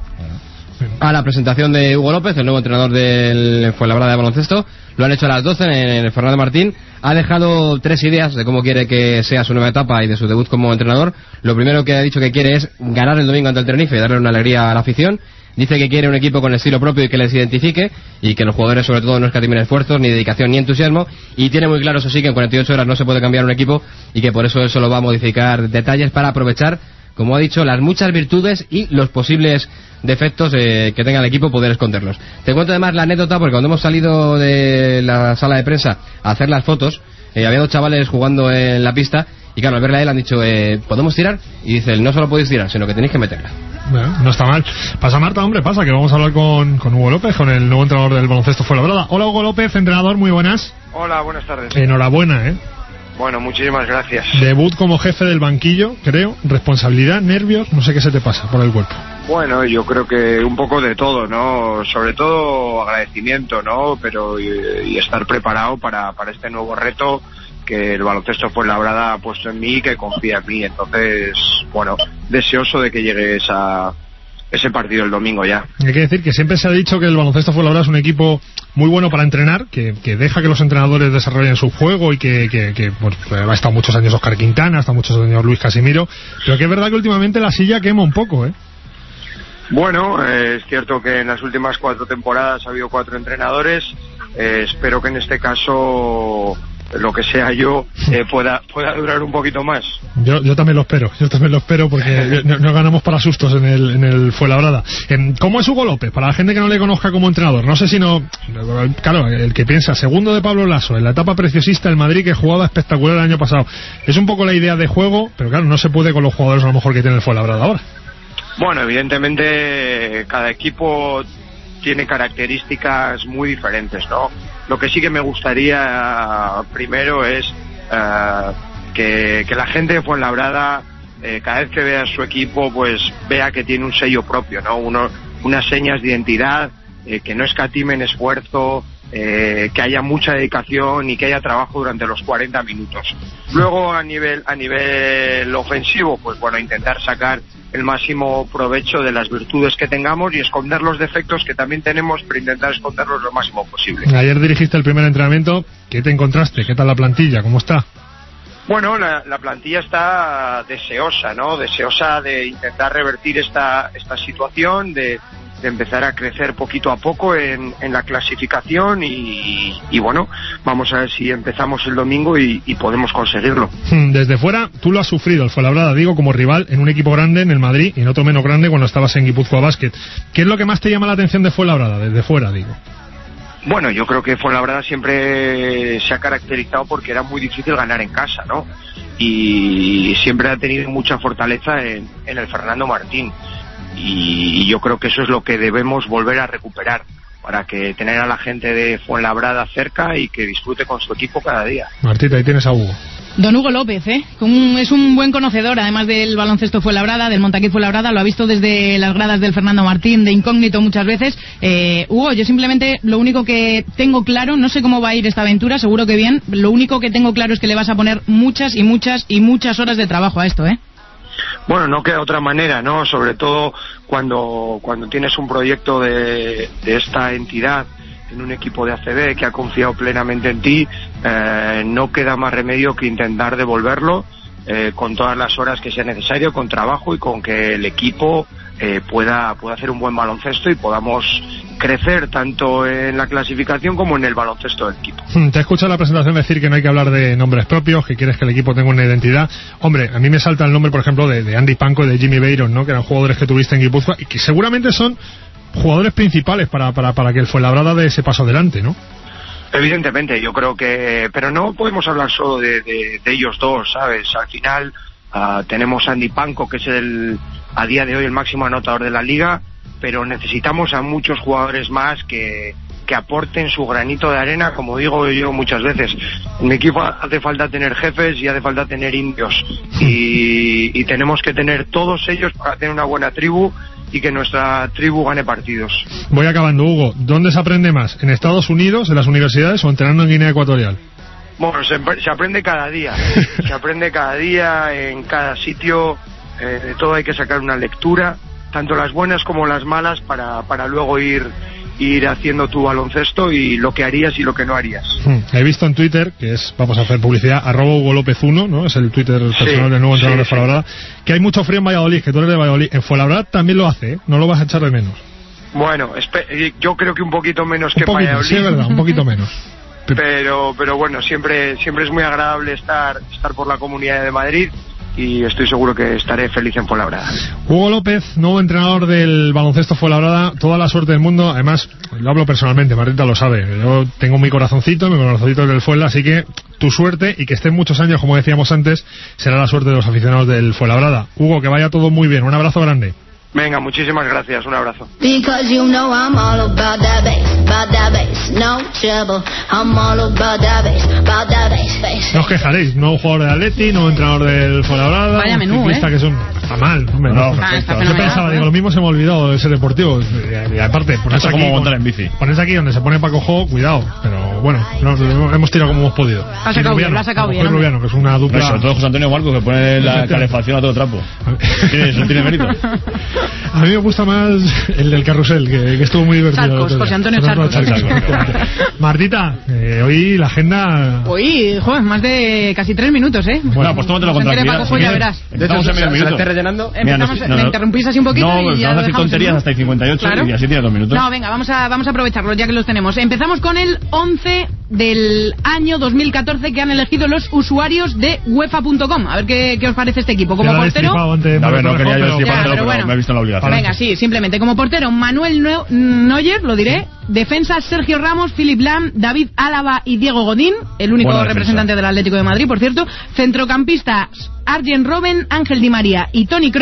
Speaker 8: A la presentación de Hugo López, el nuevo entrenador del Fuenlabrada de baloncesto. Lo han hecho a las doce en el Fernando Martín. Ha dejado tres ideas de cómo quiere que sea su nueva etapa y de su debut como entrenador. Lo primero que ha dicho que quiere es ganar el domingo ante el Tenerife y darle una alegría a la afición. Dice que quiere un equipo con estilo propio y que les identifique, y que los jugadores sobre todo no escatimen esfuerzos, ni dedicación, ni entusiasmo, y tiene muy claro, eso sí, que en cuarenta y ocho horas no se puede cambiar un equipo, y que por eso él solo va a modificar detalles para aprovechar, como ha dicho, las muchas virtudes y los posibles defectos eh, que tenga el equipo, poder esconderlos. Te cuento además la anécdota, porque cuando hemos salido de la sala de prensa a hacer las fotos, eh, había dos chavales jugando en la pista, y claro, al verla a él han dicho, eh, ¿podemos tirar? Y dice él, no solo podéis tirar, sino que tenéis que meterla.
Speaker 2: Bueno, no está mal. Pasa Marta, hombre, pasa que vamos a hablar con, con Hugo López, con el nuevo entrenador del baloncesto Fuenlabrada. Hola, Hugo López, entrenador, muy buenas.
Speaker 9: Hola, buenas tardes.
Speaker 2: Enhorabuena, ¿eh?
Speaker 9: Bueno, muchísimas gracias.
Speaker 2: Debut como jefe del banquillo, creo. Responsabilidad, nervios, no sé qué se te pasa por el cuerpo.
Speaker 9: Bueno, yo creo que un poco de todo, ¿no? Sobre todo agradecimiento, ¿no? Pero y, y estar preparado para, para este nuevo reto que el baloncesto Fuenlabrada ha puesto en mí y que confía en mí. Entonces, bueno, deseoso de que llegue esa, ese partido el domingo ya.
Speaker 2: Hay que decir que siempre se ha dicho que el baloncesto Fuenlabrada es un equipo muy bueno para entrenar, que, que deja que los entrenadores desarrollen su juego, y que, que, que pues, ha estado muchos años Óscar Quintana, ha estado muchos años Luis Casimiro, pero que es verdad que últimamente la silla quema un poco, ¿eh?
Speaker 9: Bueno, eh, es cierto que en las últimas cuatro temporadas ha habido cuatro entrenadores. Eh, espero que en este caso lo que sea yo eh, pueda pueda durar un poquito más.
Speaker 2: Yo yo también lo espero, yo también lo espero, porque no, no ganamos para sustos en el en el Fuenlabrada. ¿Cómo es Hugo López? Para la gente que no le conozca como entrenador, no sé si no, claro, el que piensa segundo de Pablo Lasso, en la etapa preciosista del Madrid, que jugaba espectacular el año pasado, es un poco la idea de juego, pero claro, no se puede con los jugadores a lo mejor que tiene el Fuenlabrada ahora.
Speaker 9: Bueno, evidentemente cada equipo tiene características muy diferentes, ¿no? Lo que sí que me gustaría primero es eh, que, que la gente de Fuenlabrada, eh, cada vez que vea a su equipo, pues vea que tiene un sello propio, ¿no? Uno, unas señas de identidad, eh, que no escatimen esfuerzo, eh, que haya mucha dedicación y que haya trabajo durante los cuarenta minutos. Luego, a nivel a nivel ofensivo, pues bueno, intentar sacar el máximo provecho de las virtudes que tengamos y esconder los defectos que también tenemos, pero intentar esconderlos lo máximo posible.
Speaker 2: Ayer dirigiste el primer entrenamiento. ¿Qué te encontraste? ¿Qué tal la plantilla? ¿Cómo está?
Speaker 9: Bueno, la, la plantilla está deseosa, ¿no? Deseosa de intentar revertir esta esta situación, de, de empezar a crecer poquito a poco en, en la clasificación y, y bueno, vamos a ver si empezamos el domingo y, y podemos conseguirlo.
Speaker 2: Desde fuera, tú lo has sufrido, el Fuenlabrada, digo, como rival en un equipo grande en el Madrid y en otro menos grande cuando estabas en Guipúzcoa Basket. ¿Qué es lo que más te llama la atención de Fuenlabrada, desde fuera, digo?
Speaker 9: Bueno, yo creo que Fuenlabrada siempre se ha caracterizado porque era muy difícil ganar en casa, ¿no? Y siempre ha tenido mucha fortaleza en, en el Fernando Martín. Y yo creo que eso es lo que debemos volver a recuperar, para que tener a la gente de Fuenlabrada cerca y que disfrute con su equipo cada día.
Speaker 2: Martita, ahí tienes a Hugo.
Speaker 5: Don Hugo López, ¿eh? Un, es un buen conocedor, además del baloncesto Fuenlabrada, del Montaquí Fuenlabrada, lo ha visto desde las gradas del Fernando Martín, de incógnito muchas veces. Eh, Hugo, yo simplemente lo único que tengo claro, no sé cómo va a ir esta aventura, seguro que bien, lo único que tengo claro es que le vas a poner muchas y muchas y muchas horas de trabajo a esto, ¿eh?
Speaker 9: Bueno, no queda otra manera, ¿no? Sobre todo cuando, cuando tienes un proyecto de, de esta entidad, en un equipo de A C B que ha confiado plenamente en ti, eh, no queda más remedio que intentar devolverlo eh, con todas las horas que sea necesario, con trabajo y con que el equipo eh, pueda, pueda hacer un buen baloncesto y podamos crecer tanto en la clasificación como en el baloncesto del equipo.
Speaker 2: Te he escuchado la presentación decir que no hay que hablar de nombres propios, que quieres que el equipo tenga una identidad. Hombre, a mí me salta el nombre, por ejemplo, de, de Andy Panko y de Jimmy Beiron, ¿no? Que eran jugadores que tuviste en Guipúzcoa y que seguramente son jugadores principales para, para, para que el Fuenlabrada dé ese paso adelante, ¿no?
Speaker 9: Evidentemente, yo creo que... Pero no podemos hablar solo de, de, de ellos dos, ¿sabes? Al final uh, tenemos a Andy Panko, que es el a día de hoy el máximo anotador de la liga, pero necesitamos a muchos jugadores más que, que aporten su granito de arena, como digo yo muchas veces. En mi equipo hace falta tener jefes y hace falta tener indios. Y, y tenemos que tener todos ellos para tener una buena tribu y que nuestra tribu gane partidos.
Speaker 2: Voy acabando, Hugo. ¿Dónde se aprende más? ¿En Estados Unidos, en las universidades o entrenando en Guinea Ecuatorial?
Speaker 9: Bueno, se, se aprende cada día. Se aprende cada día, en cada sitio. Eh, de todo hay que sacar una lectura, tanto las buenas como las malas, para, para luego ir ir haciendo tu baloncesto y lo que harías y lo que no harías. Hmm.
Speaker 2: He visto en Twitter, que es, vamos a hacer publicidad, arroba Hugo López uno, ¿no? Es el Twitter personal sí, del nuevo entrenador sí, de Fuenlabrada, sí. Que hay mucho frío en Valladolid, que tú eres de Valladolid. En Fuenlabrada también lo hace, ¿eh? No lo vas a echar de menos.
Speaker 9: Bueno, yo creo que un poquito menos
Speaker 2: un
Speaker 9: que
Speaker 2: poquito,
Speaker 9: Valladolid.
Speaker 2: Sí, es verdad, un poquito menos.
Speaker 9: Pero, pero bueno, siempre, siempre es muy agradable estar, estar por la Comunidad de Madrid. Y estoy seguro que estaré feliz en Fuenlabrada.
Speaker 2: Hugo López, nuevo entrenador del baloncesto Fuenlabrada, toda la suerte del mundo. Además, lo hablo personalmente, Martita lo sabe. Yo tengo mi corazoncito, mi corazoncito del Fuenla, así que tu suerte y que estén muchos años, como decíamos antes, será la suerte de los aficionados del Fuenlabrada. Hugo, que vaya todo muy bien. Un abrazo grande.
Speaker 9: Venga, muchísimas gracias, un abrazo.
Speaker 2: No os quejaréis, nuevo jugador de Atleti, nuevo entrenador del Fuenlabrada.
Speaker 5: Vaya menú,
Speaker 2: ¿eh? Que es un... Está mal, hombre, no, no,
Speaker 5: ah, está
Speaker 2: yo pensaba, digo, lo mismo se me olvidó de ser deportivo. Y, y aparte, ponerse aquí,
Speaker 1: como montar en bici.
Speaker 2: Ponerse aquí donde se pone Paco Jo, cuidado. Pero bueno, no, no, hemos tirado como hemos podido.
Speaker 5: Ha sacado bien, lo ha sacado bien.
Speaker 2: Rubiano, que es una dupla.
Speaker 1: Pero sobre todo José Antonio Marcos, que pone la calefacción a todo trapo. ¿Tiene, eso tiene mérito?
Speaker 2: A mí me gusta más el del carrusel, que, que estuvo muy divertido.
Speaker 5: Charcos, José Antonio Charcos.
Speaker 2: Charcos. Martita, eh, hoy la agenda...
Speaker 5: Hoy, joder, más de casi tres minutos, ¿eh?
Speaker 1: Bueno, pues tómatelo con tranquilidad.
Speaker 5: Si ya verás.
Speaker 1: Estamos en medio minuto.
Speaker 8: ¿Estás rellenando?
Speaker 5: Empezamos, no, no, me interrumpís así un poquito
Speaker 1: no,
Speaker 5: y ya
Speaker 1: vamos a decir tonterías hasta el cincuenta y ocho, claro. Y así tiene dos minutos.
Speaker 5: No, venga, vamos a, vamos a aprovecharlos ya que los tenemos. Empezamos con el once del año dos mil catorce que han elegido los usuarios de UEFA punto com. A ver qué, qué os parece este equipo. Como portero...
Speaker 1: A ver, no quería yo destripártelo, pero, pero me he visto en la obligación.
Speaker 5: Venga, sí, simplemente. Como portero, Manuel Neuer, lo diré. Defensa, Sergio Ramos, Philipp Lahm, David Álava y Diego Godín, el único Buena representante defensa. Del Atlético de Madrid, por cierto. Centrocampistas, Arjen Robben, Ángel Di María y Toni Kroos.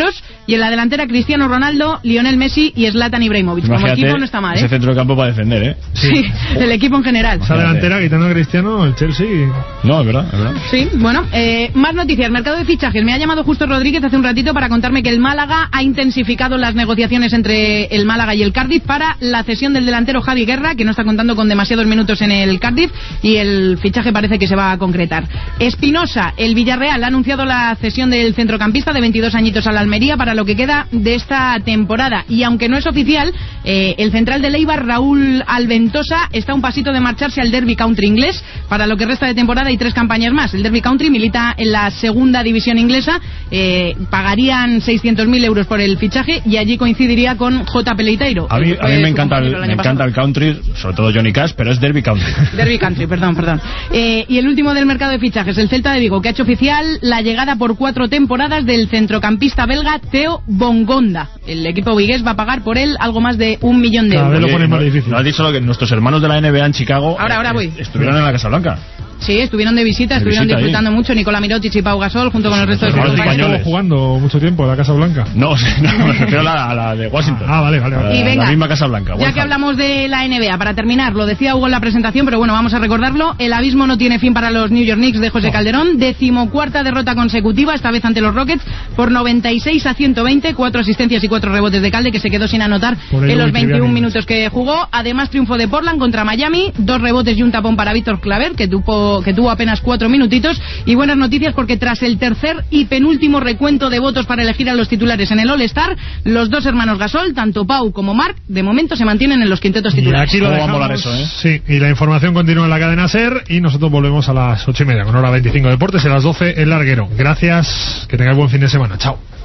Speaker 5: y en la delantera Cristiano Ronaldo, Lionel Messi y Zlatan Ibrahimovic.
Speaker 1: Imagínate,
Speaker 5: como equipo no está mal, ¿eh?
Speaker 1: Ese centro de campo para defender, ¿eh?
Speaker 5: Sí, el equipo en general.
Speaker 2: Esa delantera, quitando a Cristiano, el Chelsea...
Speaker 1: No, es verdad, es verdad.
Speaker 5: Sí, bueno, eh, más noticias. Mercado de fichajes. Me ha llamado Justo Rodríguez hace un ratito para contarme que el Málaga ha intensificado las negociaciones entre el Málaga y el Cardiff para la cesión del delantero Javi Guerra, que no está contando con demasiados minutos en el Cardiff, y el fichaje parece que se va a concretar. Espinosa, el Villarreal ha anunciado la cesión del centrocampista de veintidós añitos al Almería para lo que queda de esta temporada, y aunque no es oficial, eh, el central de Eibar, Raúl Alventosa, está a un pasito de marcharse al Derby County inglés para lo que resta de temporada y tres campañas más. El Derby County milita en la segunda división inglesa, eh, pagarían seiscientos mil euros por el fichaje y allí coincidiría con J. Peleiteiro.
Speaker 1: A mí, a mí me encanta el, me encanta el country, sobre todo Johnny Cash, pero es Derby County.
Speaker 5: Derby Country, perdón, perdón. Eh, y el último del mercado de fichajes, el Celta de Vigo, que ha hecho oficial la llegada por cuatro temporadas del centrocampista belga Theo Bongonda. El equipo vigués va a pagar por él algo más de un millón de euros.
Speaker 1: Lo pone más difícil. ¿No has dicho lo que nuestros hermanos de la N B A en Chicago
Speaker 5: ahora, ahora voy.
Speaker 1: estuvieron en la Casa Blanca?
Speaker 5: Sí, estuvieron de visita,
Speaker 1: de
Speaker 5: estuvieron
Speaker 1: visita
Speaker 5: disfrutando
Speaker 1: ahí.
Speaker 5: mucho Nicola Mirotic y Pau Gasol junto con el resto de sus
Speaker 2: compañeros.
Speaker 5: compañeros.
Speaker 2: Estuvo jugando mucho tiempo en la Casa Blanca.
Speaker 1: No, no, me refiero a la, a la de Washington.
Speaker 2: Ah, vale, vale. vale.
Speaker 5: Y venga,
Speaker 1: la misma Casa Blanca.
Speaker 5: Ya que hablamos de la N B A, para terminar, lo decía Hugo en la presentación, pero bueno, vamos a recordarlo. El abismo no tiene fin para los New York Knicks de José Calderón. Decimocuarta derrota consecutiva, esta vez ante los Rockets, por noventa y seis a ciento veinte, cuatro asistencias y cuatro rebotes de Calde, que se quedó sin anotar en los veintiún minutos que jugó. Además, triunfo de Portland contra Miami, dos rebotes y un tapón para Víctor Claver, que tuvo, que tuvo apenas cuatro minutitos. Y buenas noticias porque tras el tercer y penúltimo recuento de votos para elegir a los titulares en el All-Star, los dos hermanos Gasol, tanto Pau como Marc, de momento se mantienen en los quintetos titulares.
Speaker 2: Y aquí lo dejamos, va a molar eso, ¿eh? Sí, y la información continúa en la cadena SER y nosotros volvemos a las ocho y media con hora veinticinco Deportes y a las doce el Larguero. Gracias, que tengáis buen fin de semana. Chao.